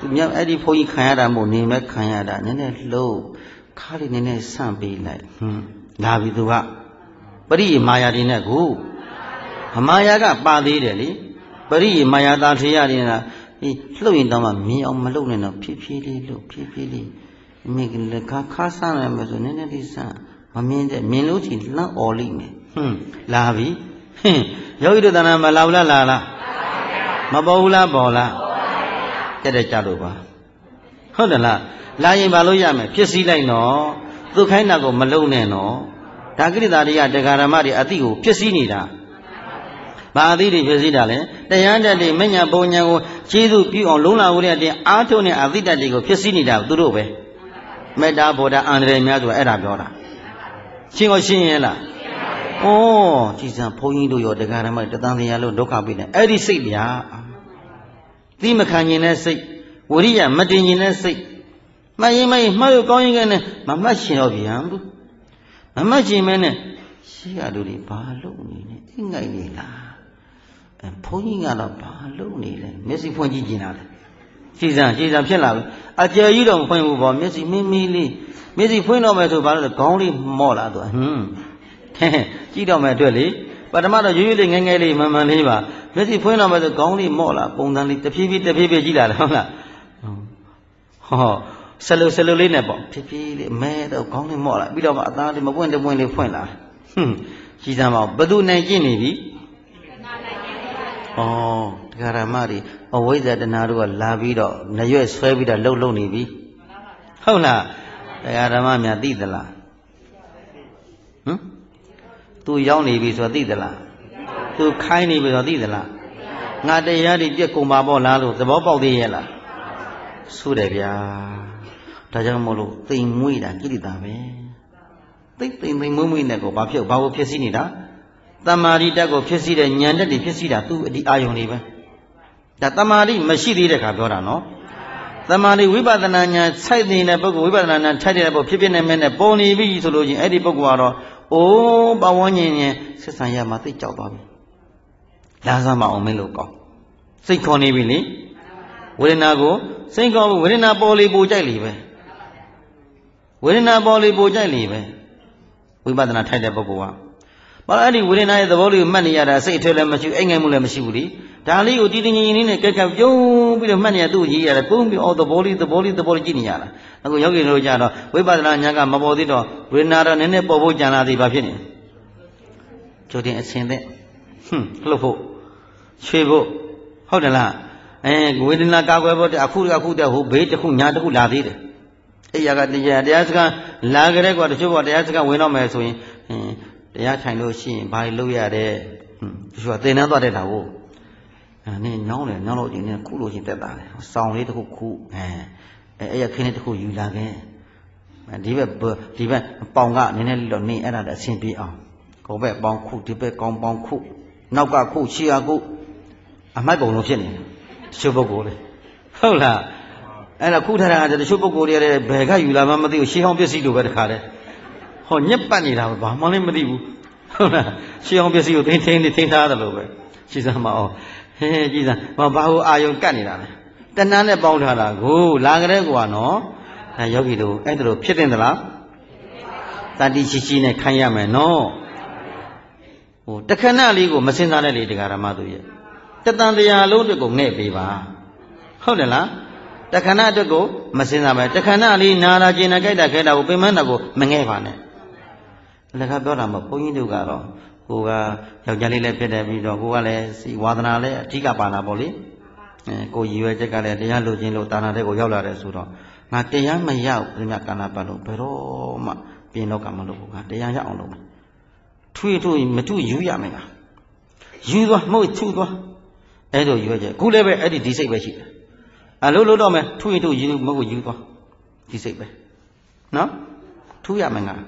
သူများအဲ့ဒီဘုန်းကြီးခံရတာမို့နေမဲ့ခံရတာနည်းနည်းလှုပ်ခါလေးနည်းနည်းဆန့်ပေးလိုက်ဟွန်းလာပြီသူကပရိယေမာယာတွေနဲ့ကိုအမာယာကပါသေးတယ်လေပရိယေမာယာသားထေရတွေနဲ့ဒီလှုပ်ရင်တော့မှမြင်အောင်မလှုပ်နဲ့တော့ဖြည်းဖြည်းလေးလှုပ်ဖြည်းဖြည်းလေးမိကလည်းခါခါဆန်းရမယ်ဆိုနည်းနည်းလေးဆန်းမမြင်တဲ့မြင်လို့ချင်လှမ်းអော်လိမ့်မယ်ဟွန်းလာပြီဟင်းယောဂီတို့တဏ္ဍာမလာဘူးလားလာလားမပေါ်ဘူးလားပေါ်လားတဲ့တဲ့ကြလို့ပါဟုတ်တယ်လားလာရင်ဘာလို့ရမယ်ဖြစ်စည်းလိုက်နော်သူခိုင်းတာကိုမလုံနဲ့နော်ဒါကိရိတာတွေကတရားဓမ္မတွေအတိကိုဖြစ်စည်းနေတာဘာအတိတွေဖြစ်စည်းတာလဲတရားတတ်တွေမညာပုံညာကိုကျေးဇူးပြုအောင်လုံးလာဦးတဲ့အတင်းအားထုတ်နေအတိတတ်တွေကိုဖြစ်စည်းနေတာသူတို့ပဲမေတ္တာဗောဓအန္တရာယ်များဆိုတာအဲ့ဒါပြောတာရှင်းကိုရှင်းရဲ့လားဩကြည်စံဘုန်းကြီးတို့ရောတရားဓမ္မတသံတရားလို့ဒုက္ခပိနေအဲ့ဒီစိတ်ဗျာသိမခံရင်တဲ့စိတ်ဝိရိယမတင်ရင်တဲ့စိတ်မှတ်ရင်မရင်မှားရကောင်းရင်ကနဲ့မမှတ်ရှင်တော့ပြန်ဘူးမမှတ်ရှင်မဲနဲ့ရှိရတို့တွေဘာလုပ်နေလဲအိငိုက်နေလားအဲဘုန်းကြီးကတော့ဘာလုပ်နေလဲမျက်စိဖွင့်ကြည့်ကျင်တာလေကြည်စံကြည်စံဖြစ်လာပြီအကျယ်ကြီးတော့မဖွင့်ဘူးပေါ့မျက်စိမင်းမီးလေးမျက်စိဖွင့်တော့မယ်ဆိုဘာလို့လဲခေါင်းလေးမော့လာတော့ဟွန်းဟဲ့ကြည့်တော့မယ်တွေ့လေပထမတော့ရွရွလေးငယ်ငယ်လေးမှန်မှန်လေးပါမျက်စိဖွင့်တော့မယ်ဆိုခေါင်းလေးမော့လာပုံစံလေးတဖြည်းဖြည်းတဖြည်းဖြည်းကြည့်လာတယ်ဟုတ်လားဟောဆလူဆလူလေးနဲ့ပေါ့ဖြည်းဖြည်းလေးမဲတော့ခေါင်းလေးမော့လာပြီးတော့မှအသားလေးမပွင့်တပွင့်လေးဖွင့်လာဟွန်းကြည်စမ်းပါဘသူနိုင်ကျင့်နေပြီဩတရားဓမ္မတွေအဝိဇ္ဇာတဏှာတို့ကလာပြီးတော့နရွက်ဆွဲပြီးတော့လှုပ်လှုပ်နေပြီဟုတ်လားတရားဓမ္မများသိသလားဟမ်သူရောက်နေပြီဆိုတော့သိသလားသူခိုင်းနေပြီဆိုတော့သိသလားငါတရားတွေပြက်ကုန်ပါပေါ့လားလို့သဘောပေါက်သေးရဲ့လားဆိုတယ်ဗျာဒါကြောင့်မို့လို့တိမ်မွေးတာကိရိတာပဲသိသိမ်သိမ်မွေးမွေးနဲ့ကိုဘာဖြစ်ဘာလို့ဖြစ်စီနေတာတမာရီတက်ကိုဖြစ်စီတဲ့ဉာဏ်တက်တွေဖြစ်စီတာသူအဒီအာယုန်တွေပဲဒါတမာရီမရှိသေးတဲ့ခါပြောတာနော်တမာရီဝိပဿနာဉာဏ်စိုက်နေတဲ့ပုဂ္ဂိုလ်ဝိပဿနာဉာဏ်ထိုက်တဲ့ပုဂ္ဂိုလ်ဖြစ်ဖြစ်နေမဲ့နဲ့ပေါ်နေပြီဆိုလို့ချင်းအဲ့ဒီပုဂ္ဂိုလ်ကတော့အိုးပဝန်းကျင်ရင်ဆက်ဆံရမှာသိကြောက်သွားပြီလာစမ်းမအောင်မင်းလို့ကောင်းစိတ်ခေါ်နေပြီလေဝေဒနာကိုစိတ်ခေါ်ဝေဒနာပေါ်လေပူကြိုက်လေပဲဝေဒနာပေါ်လေပူကြိုက်လေပဲဝိပဿနာထိုက်တဲ့ပုဂ္ဂိုလ်ကဘာလို့အဲ့ဒီဝေဒနာရဲ့သဘောလေးကိုမှတ်နေရတာစိတ်အထွေလည်းမရှိဘူးအိမ်ငယ်မှုလည်းမရှိဘူးလေဒါလေးကိုတည်တည်ငြိမ်ငြိမ်လေးနဲ့ကြက်ကြက်ပြုံးပြီးတော့မှတ်နေရသူ့ကြီးရတယ်ပုံပြီးအော်သဘောလေးသဘောလေးသဘောလေးကြည့်နေရတာအခုယောဂီတို့ကြတော့ဝိပဿနာဉာဏ်ကမပေါ်သေးတော့ဝေဒနာတော့နည်းနည်းပေါ်ဖို့ကြံလာသေးဘာဖြစ်နေကြိုတင်အစဉ်သက်ဟွန်းလှုပ်ဖို့ရွှေဖို့ဟုတ်တယ်လားအဲဝေဒနာကာကွယ်ဖို့အခုအခုတည်းဟိုဘေးတစ်ခုညာတစ်ခုလာသေးတယ်အဲ့ရကတရားတရားစကားလာကြတဲ့ကွာတချို့ကတရားစကားဝင်တော့မယ်ဆိုရင်တရားထိုင်လို့ရှိရင်ဘာလို့လုပ်ရတဲ့ဟွန်းတချို့ကသင်တန်းသွားတဲ့တာကိုအဲနင်းညောင်းတယ်ညောင်းလို့ချင်းနင်းခုလို့ချင်းတက်တာလေစောင်းလေးတစ်ခုခုအဲအဲအဲ့ရခင်းလေးတစ်ခုယူလာခဲ့ဒီဘက်ဒီဘက်ပေါင်ကနည်းနည်းလေးတော့နေအဲ့ဒါလည်းအဆင်ပြေအောင်ကိုဘက်ပေါင်ခုဒီဘက်ကောင်းပေါင်ခုနောက်ကခုရှေ့ကခုအမိုက်ပုံလုံးဖြစ်နေတယ်တချို့ပုဂ္ဂိုလ်လေဟုတ်လားအဲ့ဒါခုထားတာတချို့ပုဂ္ဂိုလ်တွေလည်းဘယ်ကယူလာမှမသိဘူးရှေးဟောင်းပစ္စည်းလိုပဲတခါတည်းဟောညက်ပတ်နေတာဘာမှလည်းမသိဘူးဟုတ်လားရှေးဟောင်းပစ္စည်းကိုထိန်းထိန်းထိန်းထားတယ်လို့ပဲရှင်းစမ်းမအောင်ဟဲ့ကြည်စမ်းဘာဘာဟိုအာယုံကတ်နေတာလဲတဏှာနဲ့ပေါင်းထားတာကိုလာကြတဲ့ကွာနော်အဲယောဂီတို့အဲ့ဒါလိုဖြစ်တင်သလားတတိရှိရှိနဲ့ခိုင်းရမယ်နော်ဟိုတခဏလေးကိုမစင်စားတဲ့လေတရားဓမ္မတို့ရဲ့တတန်တရားလုံးအတွက်ကိုငဲ့ပေးပါဟုတ်တယ်လားတခဏအတွက်ကိုမစင်စားပဲတခဏလေးနာလာကျင်နာကြိုက်တာခဲတာကိုပင်မတာကိုမငဲ့ပါနဲ့လည်းကပြောတာမဘုန်းကြီးတို့ကတော့ကိုကယောက်ျားလေးလည်းဖြစ်တယ်ပြီးတော့ကိုကလည်းစီဝါဒနာလည်းအဓိကပါလာပေါ့လေအဲကိုရည်ရွယ်ချက်ကလည်းတရားလိုခြင်းလို့တာနာတဲ့ကိုရောက်လာတယ်ဆိုတော့ငါတရားမရောက်ပြမြကာနာပတ်လို့ဘယ်တော့မှပြင်တော့ကမလို့ငါတရားရအောင်လုပ်မယ်ထွေးထွေးမထုယူရမယ်လားယူသွားမဟုတ်ထုသွားအဲ့လိုရွယ်ချက်ခုလည်းပဲအဲ့ဒီဒီစိတ်ပဲရှိတယ်အလို့လို့တော့မယ်ထွေးထွေးယူမဟုတ်ယူသွားဒီစိတ်ပဲနော်ထူးရမယ်ငါ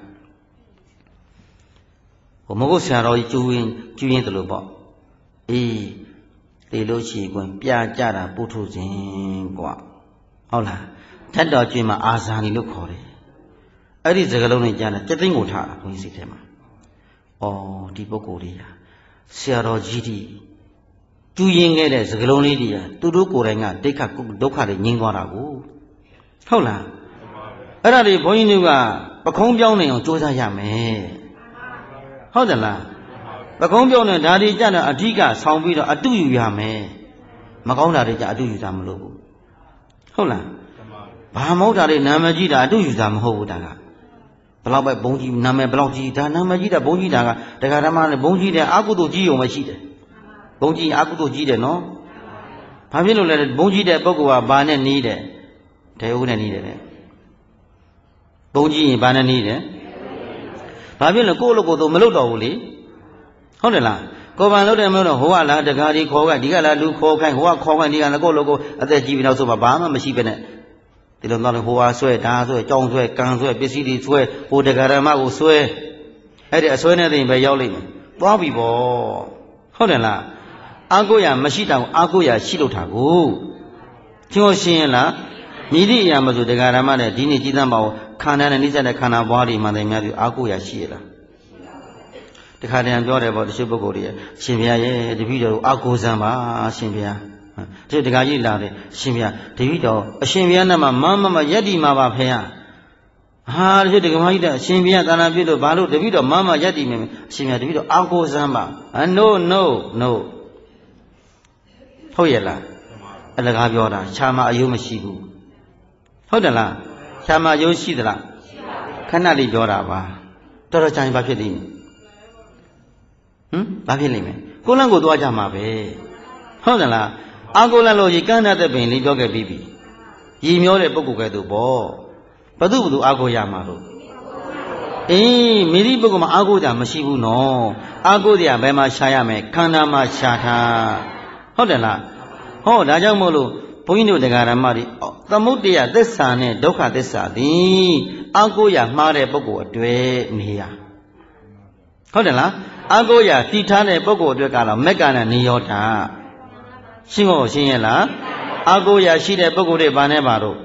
ဟိုမဟုတ်ဆရာတော်ကြီးကျူးရင်ကျူးရင်တလို့ပေါ့အေးတေလို့ရှိကွင်ပြကြတာပုထုဇဉ်กว่าဟုတ်လားဓာတ်တော်ကျွင်းမှာအာဇာနီလို့ခေါ်တယ်အဲ့ဒီစကားလုံးနဲ့ကြားတယ်ကြက်သိန်းကိုထားတာဘုန်းကြီးစိတ်ထဲမှာဩဒီပုဂ္ဂိုလ်လေးဟာဆရာတော်ကြီးဒီကျူးရင်ခဲ့တဲ့စကလုံးလေးတွေကသူတို့ကိုယ်တိုင်ကဒိဋ္ဌဒုက္ခတွေငြိမ်းသွားတာကိုဟုတ်လားအဲ့ဒါတွေဘုန်းကြီးတို့ကပခုံးပြောင်းနေအောင်ကြိုးစားရမယ်ဟုတ်တယ်လားပကုံးပြောင်းနေဒါတွေကြတော့အဓိကဆောင်းပြီးတော့အတုယူရမယ်မကောင်းတာတွေကြအတုယူတာမလို့ဘူးဟုတ်လားဘာမဟုတ်တာတွေနာမည်ကြီးတာအတုယူတာမဟုတ်ဘူးဒါကဘလောက်ပဲဘုံကြီးနာမည်ဘလောက်ကြီးဒါနာမည်ကြီးတာဘုံကြီးတာကတရားဓမ္မနဲ့ဘုံကြီးတယ်အာကုသို့ကြီးုံပဲရှိတယ်ဘုံကြီးအာကုသို့ကြီးတယ်နော်ဘာဖြစ်လို့လဲဘုံကြီးတဲ့ပုဂ္ဂိုလ်ကဘာနဲ့နီးတယ်ဒေဝနဲ့နီးတယ်တဲ့ဘုံကြီးရင်ဘာနဲ့နီးတယ်ဘာဖြစ်လို့ကိုယ့်လိုကိုယ်သူမလုပ်တော့ဘူးလေဟုတ်တယ်လားကိုယ်ပန်လုပ်တယ်မလို့တော့ဟိုကလာတကားဒီခေါ်ခိုင်းဒီကလာလူခေါ်ခိုင်းဟိုကခေါ်ခိုင်းဒီကလာကိုယ့်လိုကိုအသက်ကြီးပြီးနောက်ဆုံးမှဘာမှမရှိပဲနဲ့ဒီလိုတော့ဟိုဟာဆွဲဒါဆွဲကြောင်းဆွဲကံဆွဲပစ္စည်းတွေဆွဲဟိုတကာရမကိုဆွဲအဲ့ဒီအဆွဲနဲ့တင်ပဲရောက်လိမ့်မယ်သွားပြီပေါ့ဟုတ်တယ်လားအာကိုရမရှိတောင်အာကိုရရှိလို့တာကိုကျော်ရှင်းလားမြည်သည့်အရာမဆိုတကာရမနဲ့ဒီနေ့ကြည်သမ်းပါဦးခန္ဓာနဲ့နှိစ္စတဲ့ခန္ဓာဘွားတွေမှတယ်များပြီးအာကိုရရှိရလားတခါတည်းပြောတယ်ပေါ့တချို့ပုဂ္ဂိုလ်တွေရှင်ဘုရားရဲ့တပည့်တော်အာကိုစံပါရှင်ဘုရားတချို့တခါကြီးလာတယ်ရှင်ဘုရားတပည့်တော်အရှင်ဘုရားနဲ့မှမမမယက်ဒီမှာပါဖေဟာတချို့တက္ကမကြီးတဲ့အရှင်ဘုရားသာနာပြုလို့ဘာလို့တပည့်တော်မမယက်ဒီမယ်အရှင်ဘုရားတပည့်တော်အာကိုစံပါ no no no ဟုတ်ရဲ့လားအလကားပြောတာခြားမအယုံမရှိဘူးဟုတ်တယ်လားခြားမအယုံရှိသလားခဏလေးပြောတာပါတော်တော်ကြာရင်ဘာဖြစ်လိမ့်မလဲဟမ်ဘာဖြစ်လိမ့်မယ်ကိုလန့်ကိုသွားကြမှာပဲဟုတ်တယ်လားအာကိုလန့်လို့ရေကန်းတဲ့ပင်လေးပြောခဲ့ပြီးပြီရည်မျောတဲ့ပုဂ္ဂိုလ်ကဲ့သို့ပေါ့ဘသူဘသူအာကိုရမှာလို့အေးမိရိပုဂ္ဂိုလ်မှာအာကိုကြမရှိဘူးနော်အာကိုတရားဘယ်မှာရှာရမယ်ခန္ဓာမှာရှာထားဟုတ်တယ်လားဟောဒါကြောင့်မို့လို့ဘုန်းကြီးတို့တရားဓမ္မတွေသမုဒ္ဒယသစ္စာနဲ့ဒုက္ခသစ္စာသည်အာကိုရမှားတဲ့ပုဂ္ဂိုလ်အတွေ့နေရဟုတ်တယ်လားအာကိုရတည်ထားတဲ့ပုဂ္ဂိုလ်အတွက်ကတော့မက္ကနဲ့နိရောဓရှင်းဖို့ရှင်းရဲ့လားအာကိုရရှိတဲ့ပုဂ္ဂိုလ်တွေဘာနဲ့ပါတော့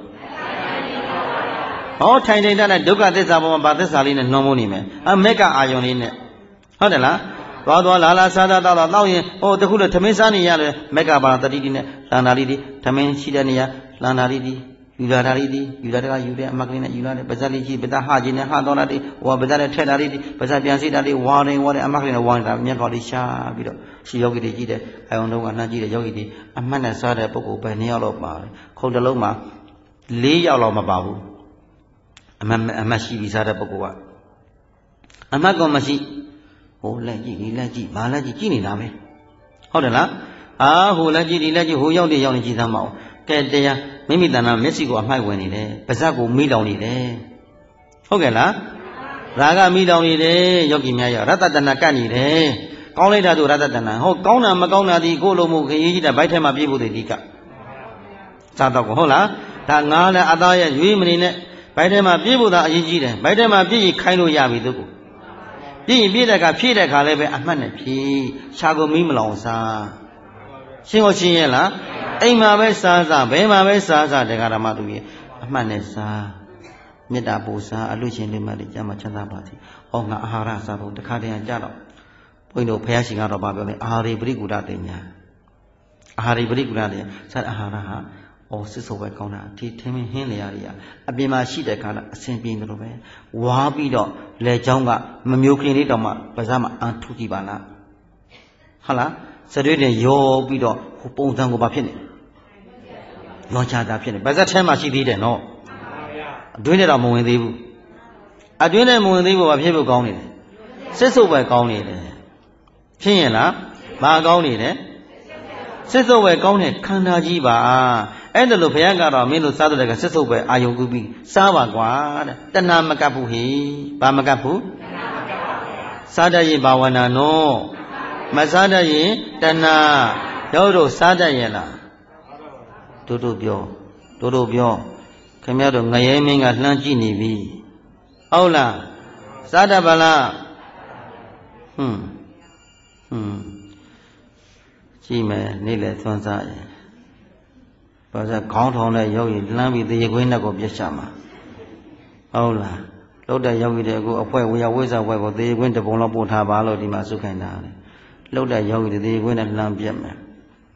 ဟောထိုင်ထိုင်တဲ့ဒုက္ခသစ္စာပေါ်မှာဗာသစ္စာလေးနဲ့နှောမိုးနေမယ်အမက္ကအာယုန်လေးနဲ့ဟုတ်တယ်လားသွားသွားလာလာစားစားတောက်တောက်ရင်ဟိုတခုလို့ထမင်းစားနေရတယ်မက္ကပါတတိတိနဲ့လန္တာလေးဒီထမင်းရှိတဲ့နေရာလန္တာလေးဒီယူလာတာလေးဒီယူလာတာကယူတဲ့အမကလေးနဲ့ယူလာတယ်ပါဇက်လေးကြီးပဒဟာကြီးနဲ့ဟာတော်တာဒီဟောပါဇက်နဲ့ထက်တာလေးဒီပါဇက်ပြန်စီတာလေးဝါရင်ဝါတယ်အမကလေးနဲ့ဝါနေတာမျက်တော်လေးရှားပြီးတော့ရှိယောဂီတွေကြီးတယ်အယုံတော့ကနှမ်းကြီးတဲ့ယောဂီတွေအမှတ်နဲ့စားတဲ့ပုဂ္ဂိုလ်ပဲနှစ်ယောက်လောက်ပါတယ်ခုံတစ်လုံးမှာလေးယောက်လောက်မပါဘူးအမှတ်အမှတ်ရှိပြီးစားတဲ့ပုဂ္ဂိုလ်ကအမှတ်ကောမရှိဟိုလက်ကြည့်ဒီလက်ကြည့်ဘာလက်ကြည့်ကြည့်နေတာပဲဟုတ်တယ်လားအာဟိုလက်ကြည့်ဒီလက်ကြည့်ဟိုရောက်နေရောက်နေကြည့်သမ်းမအောင်ကဲတရားမိမိတဏ္ဍာမျက်စိကိုအမှိုက်ဝင်နေတယ်ပါးစပ်ကိုမိလောင်နေတယ်ဟုတ်ကဲ့လားရာဂမိလောင်နေတယ်ယောဂီများရရတ္တတဏကတ်နေတယ်ကောင်းလိုက်တာတို့ရတ္တတဏဟောကောင်းတာမကောင်းတာဒီကိုလိုမှုခရေးကြီးတဲ့ဘိုက်ထဲမှာပြေးဖို့တည်းဒီကစားတော့ဟုတ်လားဒါငါလည်းအသားရဲ့ရွေးမနေနဲ့ဘိုက်ထဲမှာပြေးဖို့သာအရေးကြီးတယ်ဘိုက်ထဲမှာပြေးရင်ခိုင်းလို့ရပြီသူကိုပြည့်ရင်ပြည့်တဲ့အခါဖြည့်တဲ့အခါလည်းပဲအမှတ်နဲ့ဖြည့်ရှာကိုမီးမလောင်စားရှင်းကိုရှင်းရဲ့လားအိမ်မှာပဲစားစားဘယ်မှာပဲစားစားတရားဓမ္မသူကြီးအမှတ်နဲ့စားမေတ္တာပို့စားအလူရှင်လေးမှလည်းကြမ်းမှချမ်းသာပါစေဟောငါအာဟာရစားဖို့တခါတည်းကြတော့ဘုန်းကြီးတို့ဘုရားရှင်ကတော့ပြောတယ်အာဟာရိပရိကူဒတင်ညာအာဟာရိပရိကူဒတင်စားအာဟာရဟာဩစစ်စောပဲကောင်းတာဒီထင်းမင်းဟင်းနေရတွေအပြင်မှာရှိတဲ့ခါတော့အဆင်ပြေတယ်လို့ပဲဝါပြီးတော့လေချောင်းကမမျိုးခင်းလေးတောင်မှပါးစပ်မှာအန်ထူကြည့်ပါလားဟုတ်လားစရွေးတင်ရောပြီးတော့ဟိုပုံစံကိုဘာဖြစ်နေရောချတာဖြစ်နေပါးစပ်ထဲမှာရှိသေးတယ်နော်အတွင်းထဲတော့မဝင်သေးဘူးအတွင်းထဲမဝင်သေးဘူးဘာဖြစ်ဖို့ကောင်းနေလဲစစ်စုပ်ပဲကောင်းနေတယ်ဖြစ်ရင်လားဘာကောင်းနေလဲစစ်စုပ်ပဲကောင်းတဲ့ခန္ဓာကြီးပါအဲ့ဒါလို့ဘုရားကတော့မင်းတို့စားတဲ့ကစစ်စုပ်ပဲအာယုံကူပြီးစားပါကွာတဲ့တဏှာမကပ်ဘူးဟိဘာမကပ်ဘူးတဏှာမကပ်ပါဘူးစားတတ်ရင်ဘာဝနာနောမစားတတ်ရင်တဏှာတို့တို့စားတတ်ရင်လားတို့တို့ပြောတို့တို့ပြောခင်ဗျားတို့ငရဲမင်းကလှမ်းကြည့်နေပြီဟုတ်လားစားတတ်ပါလားဟွန်းဟွန်းကြည့်မယ်နေ့လေသွန်းစားရင်ဘာသာခေါင်းထောင်တဲ့ယောဂီလှမ်းပြီးသေခွင်းနဲ့ကိုပြစ်ချမှာဟုတ်လားလှုပ်တဲ့ယောဂီတွေအခုအဖွဲဝေယဝိဇ္ဇဖွဲကိုသေခွင်းတပုံလောက်ပို့ထားပါလို့ဒီမှာစုခိုင်းတာလေလှုပ်တဲ့ယောဂီတွေသေခွင်းနဲ့လှမ်းပြက်မယ်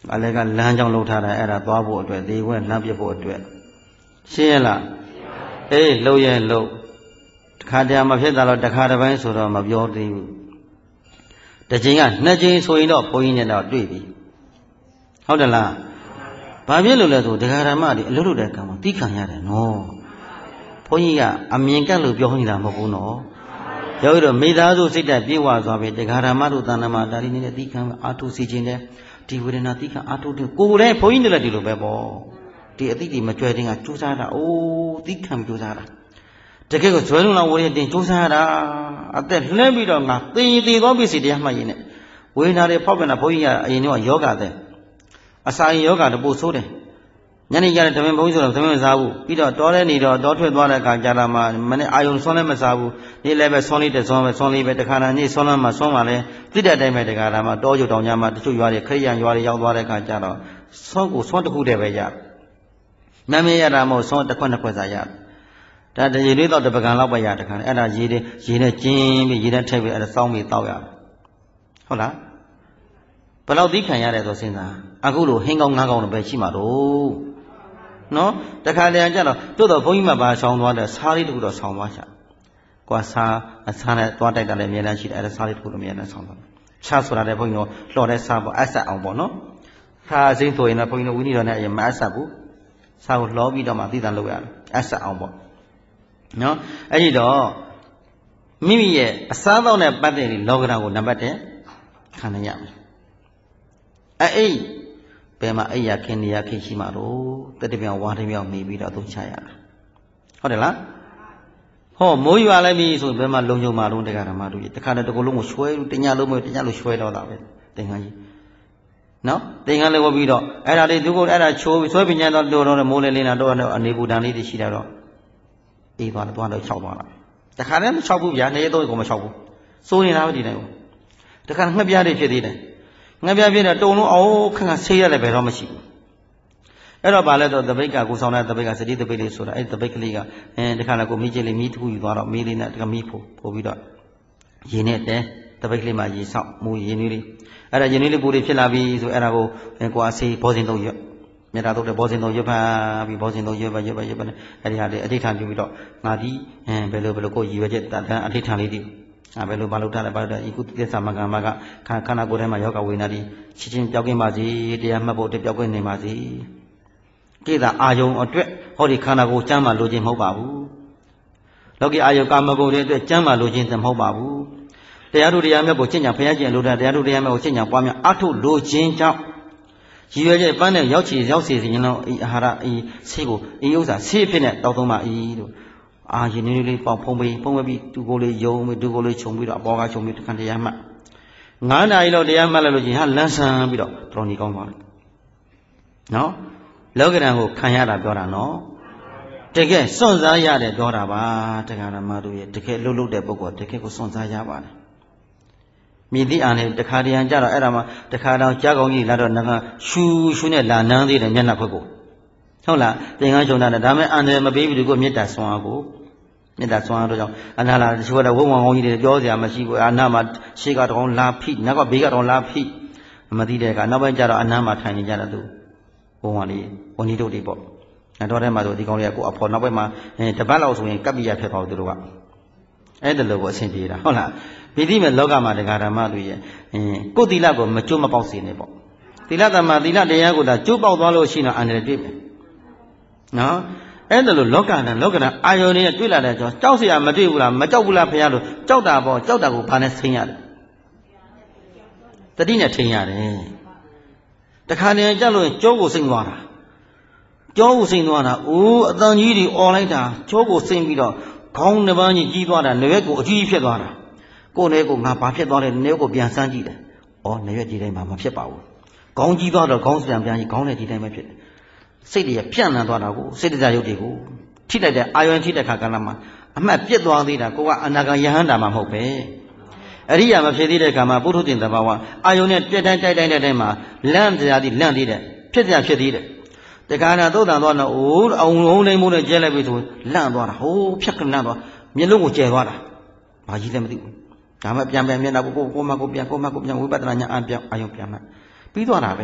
အလည်းကလမ်းကြောင်းလှုပ်ထားတာအဲ့ဒါသွားဖို့အတွက်ဒီကွဲလှမ်းပြဖို့အတွက်ရှင်းရလားအေးလှုပ်ရဲ့လှုပ်တခါတည်းမဖြစ်တာတော့တခါတစ်ပိုင်းဆိုတော့မပြောသေးဘူးတစ်ချိန်ကနှစ်ချိန်ဆိုရင်တော့ဘုန်းကြီးနဲ့တော့တွေ့ပြီဟုတ်တယ်လားဘာဖြစ်လို့လဲဆိုဒကာဓမ္မတွေအလုပ်လုပ်တဲ့ကံမှာတီးခံရတယ်နော်ဘုန်းကြီးကအမြင်ကက်လို့ပြောနေတာမဟုတ်ဘူးနော်ယောဂီတို့မိသားစုစိတ်ဓာတ်ပြေဝသွားပြီဒကာဓမ္မတို့တဏ္ဍမှာဒါရီနေတဲ့တီးခံအာထုစီခြင်းတဲ့ဒီဝေဒနာတီးခံအာထုကိုယ်လည်းဘုန်းကြီးတွေလည်းဒီလိုပဲပေါ့ဒီအတိတ်ဒီမကြွယ်တင်ကကြိုးစားတာအိုးတီးခံကြိုးစားတာတကယ်ကိုဇွဲလုံးလောင်ဝေးတင်ကြိုးစားရတာအသက်လှမ်းပြီးတော့ငါသေသေးသောပစ္စည်းတရားမှတ်ရင်းနဲ့ဝေဒနာတွေဖောက်ပြန်တာဘုန်းကြီးကအရင်ကယောဂတဲ့အစာရင်ယောဂတပူဆိုးတယ်ညနေကျတဲ့ဓမ္မဘုန်းကြီးဆိုတော့ဓမ္မမစားဘူးပြီးတော့တောထဲနေတော့တောထွက်သွားတဲ့အခါကြာလာမှမနေ့အာယုံဆွမ်းလည်းမစားဘူးနေ့လည်းပဲဆွမ်းလေးတဲ့ဆွမ်းပဲဆွမ်းလေးပဲတခါတည်းနေ့ဆွမ်းလည်းမှဆွမ်းမှလည်းတိတဲ့အတိုင်းပဲတခါတည်းမှတောကျုံတောင်ကြမှာတချို့ရွာတွေခရိယံရွာတွေရောက်သွားတဲ့အခါကျတော့ဆွမ်းကိုဆွမ်းတစ်ခုတည်းပဲရတယ်မမေရတာမဟုတ်ဆွမ်းတစ်ခွက်နှစ်ခွက်စားရတယ်ဒါတရေလေးတော့တပကံလောက်ပဲရတခါအဲ့ဒါရေတွေရေနဲ့ကျင်းပြီးရေနဲ့ထည့်ပြီးအဲ့ဒါစောင်းပြီးတောက်ရတယ်ဟုတ်လားဘယ်လောက်သိခံရတယ်ဆိုစဉ်းစားအခုလိုဟင်းကောင်းငါးကောင်းတော့ပဲရှိမှာတော့နော်တခါတည်းကျတော့တို့တော့ဘုန်းကြီးမှပါဆောင်းသွားတယ်စားလေးတခုတော့ဆောင်းသွားချာကွာစားအစားနဲ့သွားတိုက်တာလည်းအများကြီးရှိတယ်အဲ့ဒါစားလေးတခုတော့အများကြီးဆောင်းသွားရှားဆိုတာလည်းဘုန်းကြီးတို့လှော်တဲ့စားပေါ့အဆက်အောင်ပေါ့နော်ခါစိမ့်ဆိုရင်တော့ဘုန်းကြီးတို့ဝိနည်းတော်နဲ့အရင်မအဆက်ဘူးစားကိုလှော်ပြီးတော့မှသိတန်လုပ်ရတယ်အဆက်အောင်ပေါ့နော်အဲ့ဒီတော့မိမိရဲ့အစားအသောက်နဲ့ပတ်သက်တဲ့လောကဓာတ်ကိုနံပါတ်တစ်ခံရရမယ်အဲ့အိဘယ်မှာအိယာခင်းနေရခင်းရှိမှာတော့တတိပြောင်ဝါတပြောင်နေပြီးတော့သူချရတာဟုတ်တယ်လားဟောမိုးရွာလိုက်ပြီဆိုဘယ်မှာလုံခြုံမှာတော့တရားဓမ္မတို့ကြီးတခါတည်းတကူလုံးကိုရွှဲလို့တညလုံးမတညလို့ရွှဲတော့တာပဲတင်ခန်းကြီးနော်တင်ခန်းလေးဝတ်ပြီးတော့အဲ့ဒါလေးသူကအဲ့ဒါချိုးပြီးဆွဲပညာတော့တော်တော့မိုးလေးလေးနာတော့အနေပူတန်လေးတွေရှိတာတော့အေးသွားတော့သွားတော့၆သွားတာတခါတည်းမ၆ဘူးဗျာနေတော့ကိုမ၆ဘူးစိုးနေတာပဲဒီတိုင်းတခါငှက်ပြားတွေဖြစ်သေးတယ်ငှက်ပြားဖြစ်တာတုံလုံးအောင်ခက်ခက်ဆေးရတယ်ဘယ်တော့မရှိဘူးအဲ့တော့ဗာလဲတော့တပိတ်ကကိုဆောင်တဲ့တပိတ်ကစတိတပိတ်လေးဆိုတာအဲ့တပိတ်ကလေးကအဲတခါလည်းကိုမီးကျလေးမီးတစ်ခုယူသွားတော့မီးလေးနဲ့တကမီးဖို့ပို့ပြီးတော့ရေနဲ့တဲတပိတ်ကလေးမှာရေဆောက်မူရေနွေးလေးအဲ့ဒါရေနွေးလေးပူလေးဖြစ်လာပြီဆိုအဲ့ဒါကိုကိုအဆေးဘောစင်သုံးရွက်မြတ်တာတော့ဘောစင်သုံးရွက်ဖန်ပြီးဘောစင်သုံးရွက်ပဲရွက်ပဲရွက်ပဲအဲ့ဒီဟာလေးအဋိဌာန်ပြုပြီးတော့ငါဒီအဲဘယ်လိုဘယ်လိုကိုရည်ရွယ်ချက်တန်အဋိဌာန်လေးဒီအဲဘယ်လိုမလုပ်ထားလဲဘာလို့လဲဤကုသစ္စာမကံမကခန္ဓာကိုယ်ထဲမှာယောဂဝေဒနာဒီချင်းချင်းပြောင်းကင်းပါစေတရားမှတ်ဖို့တပြောင်းကင်းနေပါစေကိစ္စအာယုံအတွက်ဟောဒီခန္ဓာကိုယ်ကျမ်းမှလိုခြင်းမဟုတ်ပါဘူးလောကီအာယုံကာမဂုဏ်တွေအတွက်ကျမ်းမှလိုခြင်းမဟုတ်ပါဘူးတရားတို့တရားမြတ်ကိုကျင့်ကြံဖျက်ကျင့်လို့တရားတို့တရားမြတ်ကိုကျင့်ကြံပွားများအထုလိုခြင်းကြောင့်ရည်ရွယ်ချက်ပန်းနဲ့ရောက်ချီရောက်စီစဉ်တော့ဤအာဟာရဤဆေးကိုဤဥစ္စာဆေးဖြစ်နဲ့တောက်သုံးပါဤလို့အာရင်လေးလေးပေါက်ဖုံးပြီးဖုံးပြီးသူကိုလေးယုံပြီးသူကိုလေးခြုံပြီးတော့အပေါ်ကခြုံပြီးတခါတရားမှတ်ငါးနာရီလောက်တရားမှတ်လိုက်လို့ချင်းဟာလန်းဆန်းပြီးတော့တော်နေကောင်းသွားတယ်နော်လောကဓာတ်ကိုခံရတာပြောတာနော်တကယ်စွန့်စားရတယ်ပြောတာပါတရားဓမ္မတို့ရဲ့တကယ်လှုပ်လှုပ်တဲ့ပုဂ္ဂိုလ်တကယ်ကိုစွန့်စားရပါတယ်မြည်သည့်အာနဲ့တခါတရံကြတော့အဲ့ဒါမှတခါတော့ကြားကောင်းကြီးလာတော့ငါရှူရှူနဲ့လာနန်းသေးတယ်မျက်နှာခွက်ကိုဟုတ်လားသင်္ကန်းချုံတာဒါမဲ့အန်တယ်မပေးဘူးဒီကိုမေတ္တာဆွမ်းအားကိုမေတ္တာဆွမ်းအားတို့ကြောင့်အနာလာတချို့ကတော့ဝုံဝံကောင်းကြီးတွေပြောစရာမရှိဘူးအနာမှာရှေ့ကတောင်လာဖိနောက်ကဘေးကတောင်လာဖိမသိတဲ့ကနောက်ပိုင်းကျတော့အနာမှာထိုင်နေကြတယ်သူဝုံဝံလေးဝန်ကြီးတို့တွေပေါ့အဲတော့ထဲမှာဆိုဒီကောင်းလေးကကိုအဖော်နောက်ပိုင်းမှာတပတ်လောက်ဆိုရင်ကပ်ပြရဖြစ်သွားသူတို့ကအဲ့ဒါလိုကိုအဆင်ပြေတာဟုတ်လားပြီးတိမဲ့လောကမှာတရားဓမ္မတွေရဲ့ကိုယ်သီလကိုမကျွတ်မပေါက်စေနဲ့ပေါ့သီလတမသီလတရားကိုသာကျွတ်ပေါက်သွားလို့ရှိရင်အန္တရာယ်တွေ့မယ်နော်အဲ့ဒါလို့လောကနဲ့လောကနဲ့အာယုန်နဲ့တွေ့လာတဲ့ကြောင့်ကြောက်เสียမတွေ့ဘူးလားမကြောက်ဘူးလားဖခင်လို့ကြောက်တာပေါ့ကြောက်တာကိုဘာနဲ့ဆိမ့်ရတယ်တတိနဲ့ထိန်ရတယ်တခါတည်းကြောက်လို့ကြောကိုစိမ့်သွားတာကြောကိုစိမ့်သွားတာအိုးအတန်ကြီးတွေអော်လိုက်တာကြောကိုစိမ့်ပြီးတော့ခေါင်းတစ်ပန်းကြီးကြီးသွားတာနေရွက်ကိုအကြီးကြီးဖြစ်သွားတာကိုယ်နဲ့ကိုငါဘာဖြစ်သွားလဲနေရွက်ကိုပြန်စမ်းကြည့်တယ်ဩနေရွက်ကြီးတိုင်းမှာမဖြစ်ပါဘူးခေါင်းကြီးသွားတော့ခေါင်းစံပြန်ကြီးခေါင်းနဲ့ကြီးတိုင်းပဲဖြစ်တယ်စိတ်တွေပြန့်လန်းသွားတာကိုစိတ်တရားရုပ်တွေကိုထိလိုက်တဲ့အာယုံထိတဲ့ခါကလည်းမှာအမှတ်ပြစ်သွားသေးတာကိုကအနာဂံယဟန္တာမှာမဟုတ်ပဲအရိယာမဖြစ်သေးတဲ့ခါမှာပုထုဇဉ်တဘာဝအာယုံနဲ့ပြက်တိုင်းတိုက်တိုင်းတဲ့တိုင်းမှာလန့်တရားသည်လန့်သေးတယ်ဖြစ်တရားဖြစ်သေးတယ်တခါနာသုတ်တန်သွားတော့အိုးအောင်လုံးနေမှုနဲ့ကျဲလိုက်ပြီဆိုလန့်သွားတာဟိုးဖြက်ကလန့်သွားမျက်လုံးကိုကျဲသွားတာဘာကြီးလဲမသိဘူးဒါမှပြန်ပြန်မျက်နှာကိုကိုကိုမကိုပြန်ကိုမကိုပြန်ဝိပဿနာညာအပြန်အာယုံပြန်မှပြီးသွားတာပဲ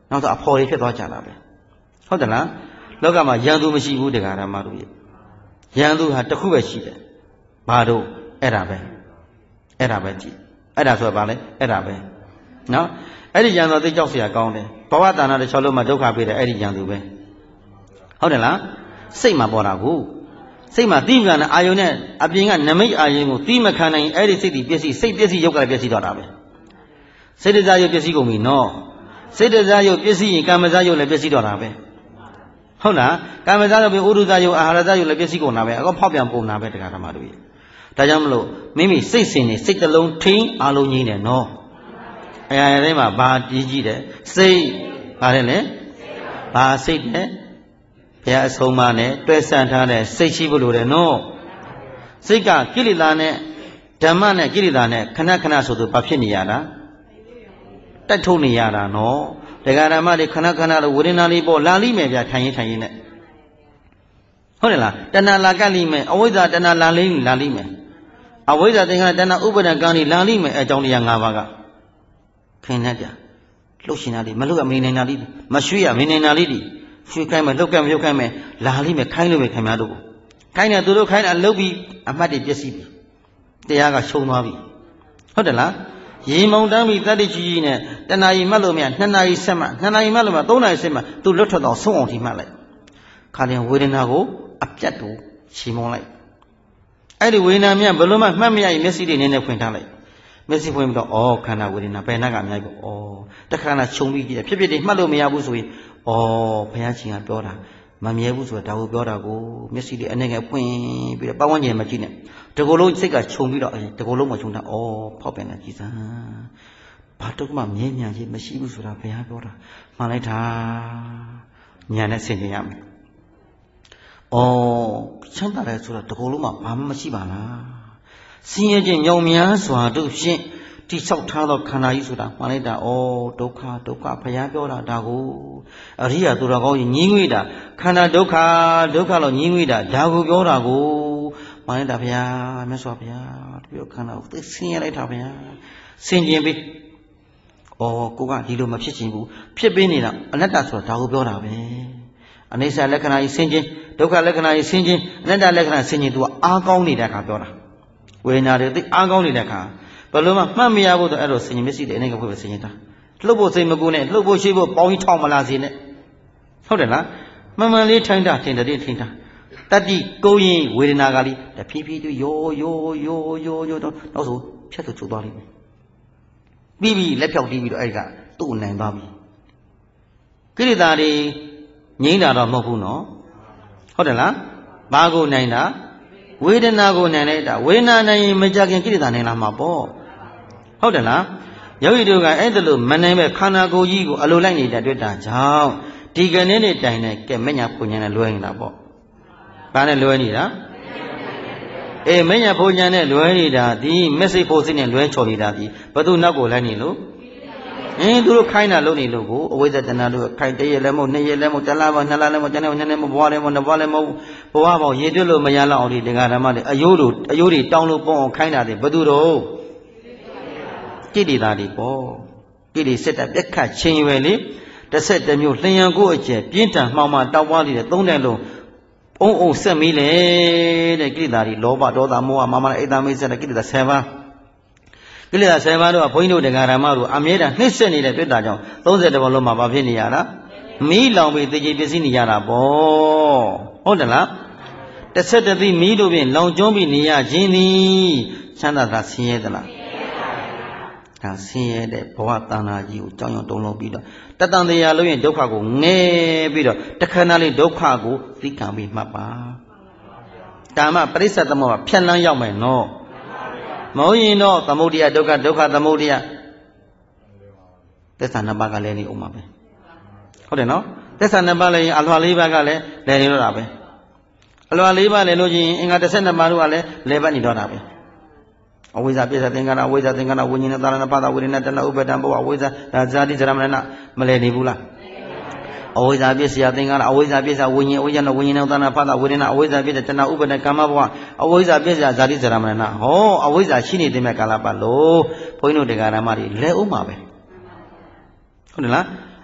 နောက်တော့အဖော်တွေဖြစ်သွားကြတာပဲဟုတ်တယ်လားလောကမှာယံသူမရှိဘူးတရားဓမ္မတို့ရဲ့ယံသူဟာတစ်ခုပဲရှိတယ်ဘာတို့အဲ့ဒါပဲအဲ့ဒါပဲကြည့်အဲ့ဒါဆိုပါလေအဲ့ဒါပဲနော်အဲ့ဒီယံသူသိကြောက်เสียကောင်းတယ်ဘဝတဏ္ဍာတစ်ချောင်းလုံးမှာဒုက္ခပေးတယ်အဲ့ဒီယံသူပဲဟုတ်တယ်လားစိတ်မှာပေါ်တာကိုစိတ်မှာတိမကနဲ့အာယုန်နဲ့အပြင်ကနမိတ်အာယုန်ကိုတိမခံနိုင်အဲ့ဒီစိတ်ဒီပစ္စည်းစိတ်ပစ္စည်းရုပ်ကလည်းပစ္စည်းတော့တာပဲစိတ်တရားရုပ်ပစ္စည်းကုန်ပြီနော်စိတ်တရားရုပ်ပစ္စည်းရင်ကာမဇာရုပ်လည်းပစ္စည်းတော့တာပဲဟုတ်လားကာမဇာရုပ်ပြီးဥဒုဇာရုပ်အာဟာရဇာရုပ်လည်းပစ္စည်းကုန်တာပဲအကောဖောက်ပြန်ပုံတာပဲတရားဓမ္မတို့ကြီးဒါကြောင့်မလို့မိမိစိတ်စဉ်နေစိတ်တလုံးထိန်းအလုံးကြီးတယ်နော်အရာတိုင်းမှာဘာတည်ကြည့်တယ်စိတ်ပါတယ်လေဘာစိတ်နဲ့ဘုရားအဆုံးအမနဲ့တွဲဆန့်ထားတဲ့စိတ်ရှိဖို့လိုတယ်နော်စိတ်ကကိလေသာနဲ့ဓမ္မနဲ့ကိလေသာနဲ့ခဏခဏဆိုသူဘာဖြစ်နေရတာတက်ထုတ်နေရတာနော်တရားဓမ္မတွေခဏခဏလို့ဝေဒနာလေးပေါ်လာလိမ့်မယ်ဗျာထိုင်ရင်ထိုင်ရင်နဲ့ဟုတ်တယ်လားတဏှာလာကတ်လိမ့်မယ်အဝိဇ္ဇာတဏှာလာလိမ့်လာလိမ့်မယ်အဝိဇ္ဇာသင်္ခါရတဏှာဥပါဒံကံတွေလာလိမ့်မယ်အကြောင်းတရား၅ပါးကခင်နဲ့ကြလှုပ်ရှင်တာလေးမလှုပ်ရမနေနိုင်တာလေးမရွှေ့ရမနေနိုင်တာလေးရွှေ့ခိုင်းမယ်လှုပ်ခိုင်းမယ်လှုပ်ခိုင်းမယ်လာလိမ့်မယ်ခိုင်းလို့မယ်ခင်ဗျားတို့ခိုင်းတယ်သူတို့ခိုင်းတာလှုပ်ပြီးအမှတ်တွေပျက်စီးပြီတရားကရှုံသွားပြီဟုတ်တယ်လားရေမုံတမ်းပြီးတတ္တိကြီးကြီးနဲ့တဏှာကြီးမှတ်လို့မရနှစ်နာရီဆက်မှနှစ်နာရီမှတ်လို့မသုံးနာရီဆက်မှသူလွတ်ထွက်တော့ဆုံးအောင်ထိမှတ်လိုက်ခါရင်ဝေဒနာကိုအပြတ်တူချီမုံလိုက်အဲ့ဒီဝေဒနာမြတ်ဘယ်လိုမှမှတ်မရရင်မျက်စိတွေနည်းနည်းဖွင့်ထားလိုက်မျက်စိဖွင့်ပြီးတော့ဩခန္ဓာဝေဒနာဘယ်နှကအများကြီးပေါ့ဩတခါကခြုံပြီးကြည့်ဖြစ်ဖြစ်တွေမှတ်လို့မရဘူးဆိုရင်ဩဘုရားရှင်ကပြောတာမမြဲဘူးဆိုတာဒါကိုပြောတာကိုမျက်စိတွေအနေငယ်ဖွင့်ပြီးတော့ပတ်ဝန်းကျင်မှာကြည့်နေတကူလုံးစိတ်ကခြုံပြီးတော့တကူလုံးမခြုံတာဩဖောက်ပြန်နေကြည်စမ်းဘာတော့မှမြဲမြံခြင်းမရှိဘူးဆိုတာဘုရားပြောတာမှန်လိုက်တာညာနဲ့ဆင်ခြင်ရမယ်ဩချမ်းသာတယ်ဆိုတာတကူလုံးမှာဘာမှမရှိပါလားဆင်းရဲခြင်းညောင်များစွာတို့ဖြင့်တိဆောက်ထားသောခန္ဓာကြီးဆိုတာမှန်လိုက်တာဩဒုက္ခဒုက္ခဘုရားပြောတာဒါကိုအရိယာသူတော်ကောင်းကြီးညင်းငွေတာခန္ဓာဒုက္ခဒုက္ခလို့ညင်းငွေတာဒါကိုပြောတာကိုမှန်လိုက်တာဘုရားမြတ်စွာဘုရားတပြောခန္ဓာကိုသိဆင်းရဲလိုက်တာဘုရားဆင်ကျင်ပြီးဩကိုကဒီလိုမဖြစ်ချင်ဘူးဖြစ်ပေးနေတာအနတ္တဆိုတာဒါကိုပြောတာပဲအနိစ္စလက္ခဏာကြီးဆင်ကျင်ဒုက္ခလက္ခဏာကြီးဆင်ကျင်အနတ္တလက္ခဏာဆင်ကျင်သူကအားကောင်းနေတဲ့အခါပြောတာဝေဒနာတွေသိအားကောင်းနေတဲ့အခါဘယ်လိုမှမှတ်မရဘူးတော့အဲ့လိုဆင်ញင်မျက်စိတွေအနေကဖွင့်ပဲဆင်ញင်တာလှုပ်ဖို့စိတ်မကူနဲ့လှုပ်ဖို့ရှိဖို့ပေါင်းကြီးထောက်မလာစေနဲ့ဟုတ်တယ်လားမှန်မှန်လေးထိုင်တာထင်တယ်ထင်တာတတ္တိကိုရင်ဝေဒနာကလေးတဖြည်းဖြည်းတူယောယောယောယောယောတော့နောက်ဆိုဖြတ်သူချုပ်သွားလိမ့်မယ်ပြီးပြီလက်ဖြောက်တီးပြီးတော့အဲ့ဒီကသူ့အနိုင်သွားပြီကိလေသာတွေငြိမ်းတာတော့မဟုတ်ဘူးနော်ဟုတ်တယ်လားဘာကိုနိုင်တာဝေဒနာကိုနိုင်လိုက်တာဝေဒနာနိုင်ရင်မကြခင်ကိလေသာနိုင်လာမှာပေါ့ဟုတ်တယ်လားယောဂီတို့ကအဲ့ဒါလို့မနိုင်ပဲခန္ဓာကိုယ်ကြီးကိုအလိုလိုက်နေတဲ့တွေ့တာကြောင့်ဒီကနေ့နဲ့တိုင်နဲ့ကဲမညာဖွညာနဲ့လွဲနေတာပေါ့ဘာနဲ့လွဲနေတာအေးမညာဖွညာနဲ့လွဲနေတာဒီမက်ဆေ့ဖို့စိနဲ့လွဲချော်နေတာဒီဘသူနောက်ကိုလိုက်နေလို့အင်းသူတို့ခိုင်းတာလုပ်နေလို့ကိုအဝိဇ္ဇတဏှာတို့ခိုင်းတရက်လည်းမဟုတ်နှစ်ရက်လည်းမဟုတ်တလားမနှစ်လားလည်းမဟုတ်ကျန်တဲ့ညနေမဘွားလည်းမဟုတ်နှစ်ဘွားလည်းမဟုတ်ဘဝပေါင်းရေတွက်လို့မရလောက်အောင်ဒီတရားဓမ္မတွေအယိုးတို့အယိုးတွေတောင်းလို့ပေါအောင်ခိုင်းတာတွေဘသူတို့ကိလေသာတွေပေါ့ကိလေစစ်တပ်ပြက်ခတ်ချင်းရွယ်လေတစ်ဆက်တစ်မျိုးလျှံကိုအကျယ်ပြင်းထန်မှောင်မှတောက်ပွားနေတဲ့သုံးတဲ့လုံးအုံအုံဆက်မီးလေတဲ့ကိလေသာတွေလောဘဒေါသမောဟမာမအိတ်တမိတ်ဆက်တဲ့ကိလေသာဆယ်ပါးကိလေသာဆယ်ပါးတို့ကဘုန်းကြီးတို့တရားဓမ္မတို့အမြဲတမ်းနှိမ့်ဆက်နေတဲ့တွေ့တာကြောင့်သုံးဆယ်တဘောလုံးမှာဘာဖြစ်နေရတာမီးလောင်ပြီးတည်ကြည်ပစ္စည်းနေရတာပေါ့ဟုတ်တယ်လားတစ်ဆက်တစ်သီးမီးတို့ဖြင့်လောင်ကျွမ်းပြီးနေရခြင်းသည်ချမ်းသာတာဆင်းရဲသလားဒါဆင်းရဲတဲ့ဘဝတဏှာကြီးကိုကြောင်းကြောင်းတုံးလုံးပြီးတော့တတန်တရားလို့ရင်ဒုက္ခကိုငဲပြီးတော့တခဏလေးဒုက္ခကိုသိခံပြီးမှတ်ပါဒါမှပရိစ္ဆေသမုပ္ပါဖြတ်လန်းရောက်မယ်နော်မဟုတ်ရင်တော့သမုဒိယဒုက္ခဒုက္ခသမုဒိယသစ္စာနှစ်ပါးကလည်းနေဦးမှာပဲဟုတ်တယ်နော်သစ္စာနှစ်ပါးလည်းရင်အလွှာလေးပါးကလည်းလည်းနေတော့တာပဲအလွှာလေးပါးလည်းလို့ချင်းအင်္ဂါတစ်ဆက်နှစ်ပါးတို့ကလည်းလည်းပတ်နေတော့တာပဲအဝိဇ္ဇာပြစ္ဆာသင်္ခါရအဝိဇ္ဇာသင်္ခါရဝိညာဉ်သာရဏပါဒဝိရဏတဏဥပဒံဘဝအဝိဇ္ဇာဒါဇာတိဇရမဏမလဲနေဘူးလားအဝိဇ္ဇာပြစ္ဆာသင်္ခါရအဝိဇ္ဇာပြစ္ဆာဝိညာဉ်အဝိဇ္ဇာဝိညာဉ်သာရဏပါဒဝိရဏအဝိဇ္ဇာပြစ္ဆာတဏဥပဒံကာမဘဝအဝိဇ္ဇာပြစ္ဆာဇာတိဇရမဏဟောအဝိဇ္ဇာရှိနေတဲ့မဲ့ကာလပတ်လို့ဘုန်းကြီးတို့တရားဓမ္မတွေလဲဥမှာပဲဟုတ်တယ်လား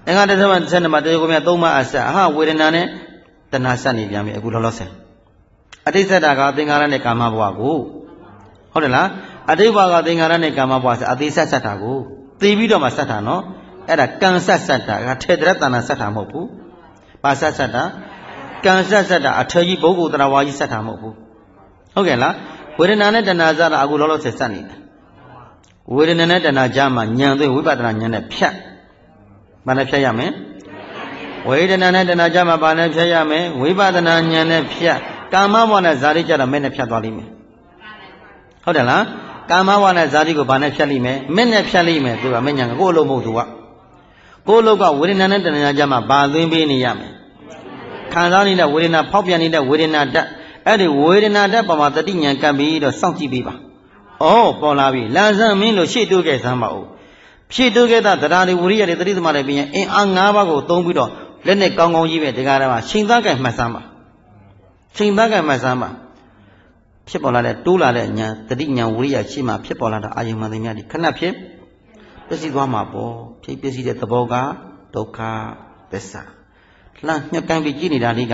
အင်္ဂါတစ်ဆက်မှတစ်ဆက်မှာတရားကိုမြတ်သုံးပါအဆက်ဟာဝေဒနာနဲ့တဏှာဆက်နေပြန်ပြီအခုလောလောဆယ်အတိတ်ဆက်တာကသင်္ခါရနဲ့ကာမဘဝကိုဟုတ်တယ်လားအတိတ်ဘဝကသင်္ခါရနဲ့ကာမဘဝဆက်အသေးဆက်ဆက်တာကိုသိပြီးတော့မှဆက်တာနော်အဲ့ဒါကံဆက်ဆက်တာကထေတရတဏ္ဍဆက်တာမဟုတ်ဘူးဘာဆက်ဆက်တာကံဆက်ဆက်တာအထေကြီးပုဂ္ဂိုလ်တရားဝါကြီးဆက်တာမဟုတ်ဘူးဟုတ်ကဲ့လားဝေဒနာနဲ့တဏှာစတာအခုလောလောဆယ်ဆက်နေတယ်ဝေဒနာနဲ့တဏှာကြားမှာဉာဏ်သွင်းဝိပဿနာဉာဏ်နဲ့ဖြတ်ဘာနဲ့ဖြတ်ရမလဲဝေဒနာနဲ့တဏှာကြားမှာဘာနဲ့ဖြတ်ရမလဲဝိပဿနာဉာဏ်နဲ့ဖြတ်ကာမဘဝနဲ့ဇာတိကြတော့မဲ့နဲ့ဖြတ်သွားလိမ့်မယ်ဟုတ်တယ်လားကာမဘဝနဲ့ဇာတိကိုဘာနဲ့ဖြတ်လိမ့်မယ်မဲ့နဲ့ဖြတ်လိမ့်မယ်သူကမဲ့ဉာဏ်ကိုကိုယ်အလုံးမဟုတ်သူကကိုယ်အလုံးကဝေဒနာနဲ့တဏှာကြားမှာဘာသွင်းပေးနေရမယ်ခံစားနေတဲ့ဝေဒနာဖောက်ပြန်နေတဲ့ဝေဒနာဓာတ်အဲ့ဒီဝေဒနာဓာတ်ပေါ်မှာတတိဉာဏ်ကပ်ပြီးတော့စောင့်ကြည့်ပေးပါဩပေါ်လာပြီလန်ဆန်းမင်းလို့ရှေ့တိုးခဲ့စမ်းပါဦးဖြည့်တိုးခဲ့တာတရားတွေဝိရိယတွေတတိသမတွေပြင်အင်အား၅ပါးကိုသုံးပြီးတော့လက်နဲ့ကောင်းကောင်းကြီးပဲဒီကားထဲမှာချိန်သားကဲမှတ်စမ်းပါချိန်သားကဲမှတ်စမ်းပါဖြစ်ပေါ်လာတဲ့တိုးလာတဲ့ဉာဏ်တတိဉာဏ်ဝိရိယရှိမှဖြစ်ပေါ်လာတာအာယုံမှန်သိများဒီခဏဖြစ်ပျက်စီးသွားမှာပေါ့ဖြစ်ပျက်စီးတဲ့သဘောကဒုက္ခသစ္စာလှမ်းညှက်ကန်ပြီးကြည့်နေတာလေးက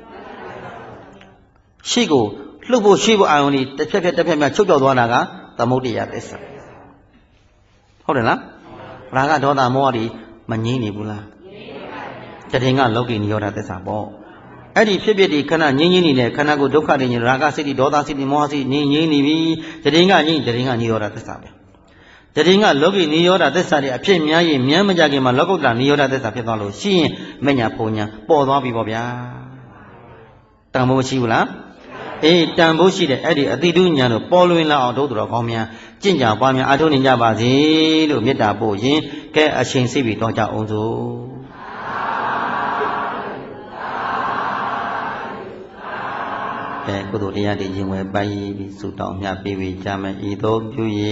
ရှိကိုလှုပ်ဖို့ရှိဖို့အာယုံလေးတစ်ဖြက်ဖြက်တစ်ဖြက်ဖြက်ချုပ်ပြောက်သွားတာကသမုဒ္ဒရာသစ္စာဟုတ်တယ်လားရာဂဒေါသမောဟတွေမငြိမ့်နေဘူးလားတတိယကလောကိနိရောဓသစ္စာပေါ့အဲ့ဒီဖြစ်ဖြစ်ဒီခဏငြိမ့်ငြိမ့်နေတဲ့ခန္ဓာကိုယ်ဒုက္ခတွေညရာဂစိတ်ဒေါသစိတ်မောဟစိတ်ငြိမ့်ငြိမ့်နေပြီတတိယကငြိမ့်တတိယကနိရောဓသစ္စာပဲတတိယကလောကိနိရောဓသစ္စာတွေအဖြစ်များရင်မြန်းမကြခင်မှာလောကုတ္တရာနိရောဓသစ္စာဖြစ်သွားလို့ရှိရင်မညာပုံညာပေါ်သွားပြီပေါ့ဗျာတန်ဖိုးမရှိဘူးလားအေးတန်ဖိုးရှိတဲ့အဲ့ဒီအတိတုညာတို့ပေါ်လွင်လာအောင်တို့တော်ကောင်းများကျင့်ကြံပွားများအားထုတ်နေကြပါစေလို့မေတ္တာပို့ရင်ကဲအချိန်စိပြီးတော့ကြအောင်စို့ကဲကုသိုလ်တရားတွေရင်ဝယ်ပိုင်ပြီးဆုတောင်းမြတ်ပေးပြီးကြမယ်ဤသို့ပြုရ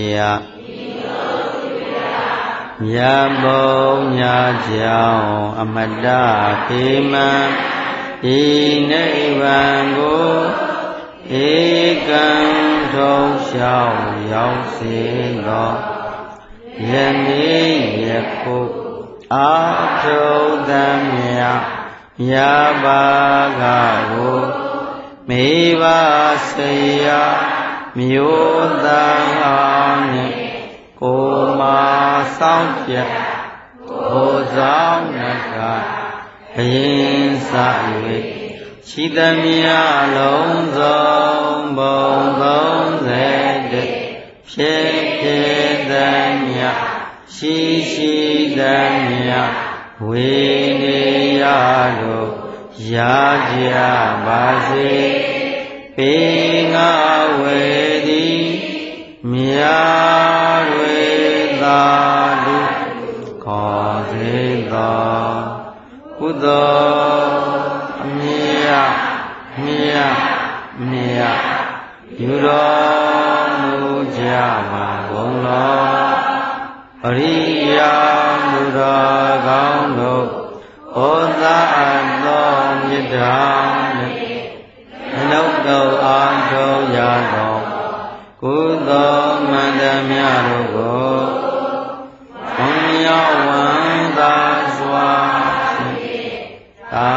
မြတ်ဘုံညာကြောင့်အမတ္တခေမံဤနိဗ္ဗာန်ကိုဧကံထုံးလျှောက်ရောက်စေသောယနေ့ယခုအာထုံးသမျှမြတ်ဘာကကိုမိဘဆရာမျိုးသားအောင်နှင့်ကိုမာဆောင်ပြကိုဆောင်နကဘယင်းစ၍ရှိသမျှလုံးစုံဘုံသုံးဆယ်တည်းဖြစ်ဖြစ်သမျှရှိရှိသမျှဝေနေရတို့ရကြပါစေပေငါဝေသည်မြာတွေသာလူခေါ်စေသောကုသိုလ်အမြတ်မြတ်မြတ်ယူတော်မူကြပါကုန်လောအရိယာလူတော်ကောင်းတို့ဩဇာသောမြတ်တာနှင့်အနုတ္တအားထုတ်ရသောကုသိုလ်မန္တမြတို့ကိုဘုံရောက်ဝန္တာစွာသာ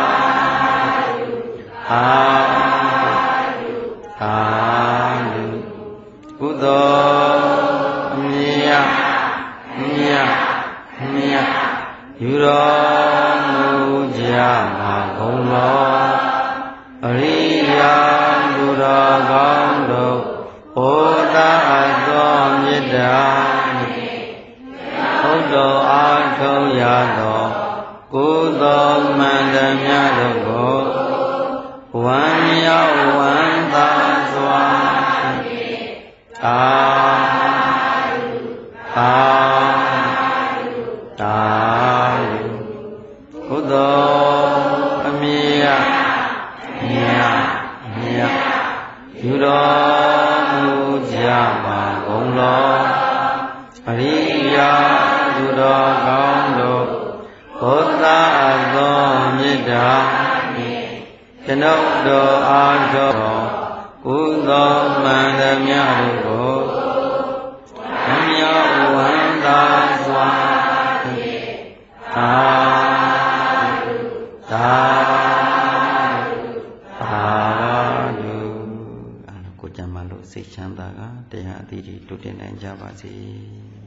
သာသာကုသိုလ်အမြတ်မြတ်မြတ်ယူတော်မူကြပါကုန်လောအရိယာလူတော်ကောင်းတို့ဘုရားသောမေတ္တာနှင့်ဘုဒ္ဓအားထုတ်ရသောကုသိုလ်မှန်သမျှတို့ကိုဝမ်းမြောက်ဝမ်းသာစွာသာသာသာကုသိုလ်အမြတ်မြတ်မြတ်ယူတော်မူကြပါကုန်လောအရိယာလူတော်ကောင်းတို့ဘုရားသောမေတ္တာနှင့်ကျွန်ုပ်တို့အားထုတ်ကုသိုလ်မှန်သမျှတို့ကိုအမြောက်ဝန္တာစွာသာတရားအသီးတွေတုတ်တင်နိုင်ကြပါစေ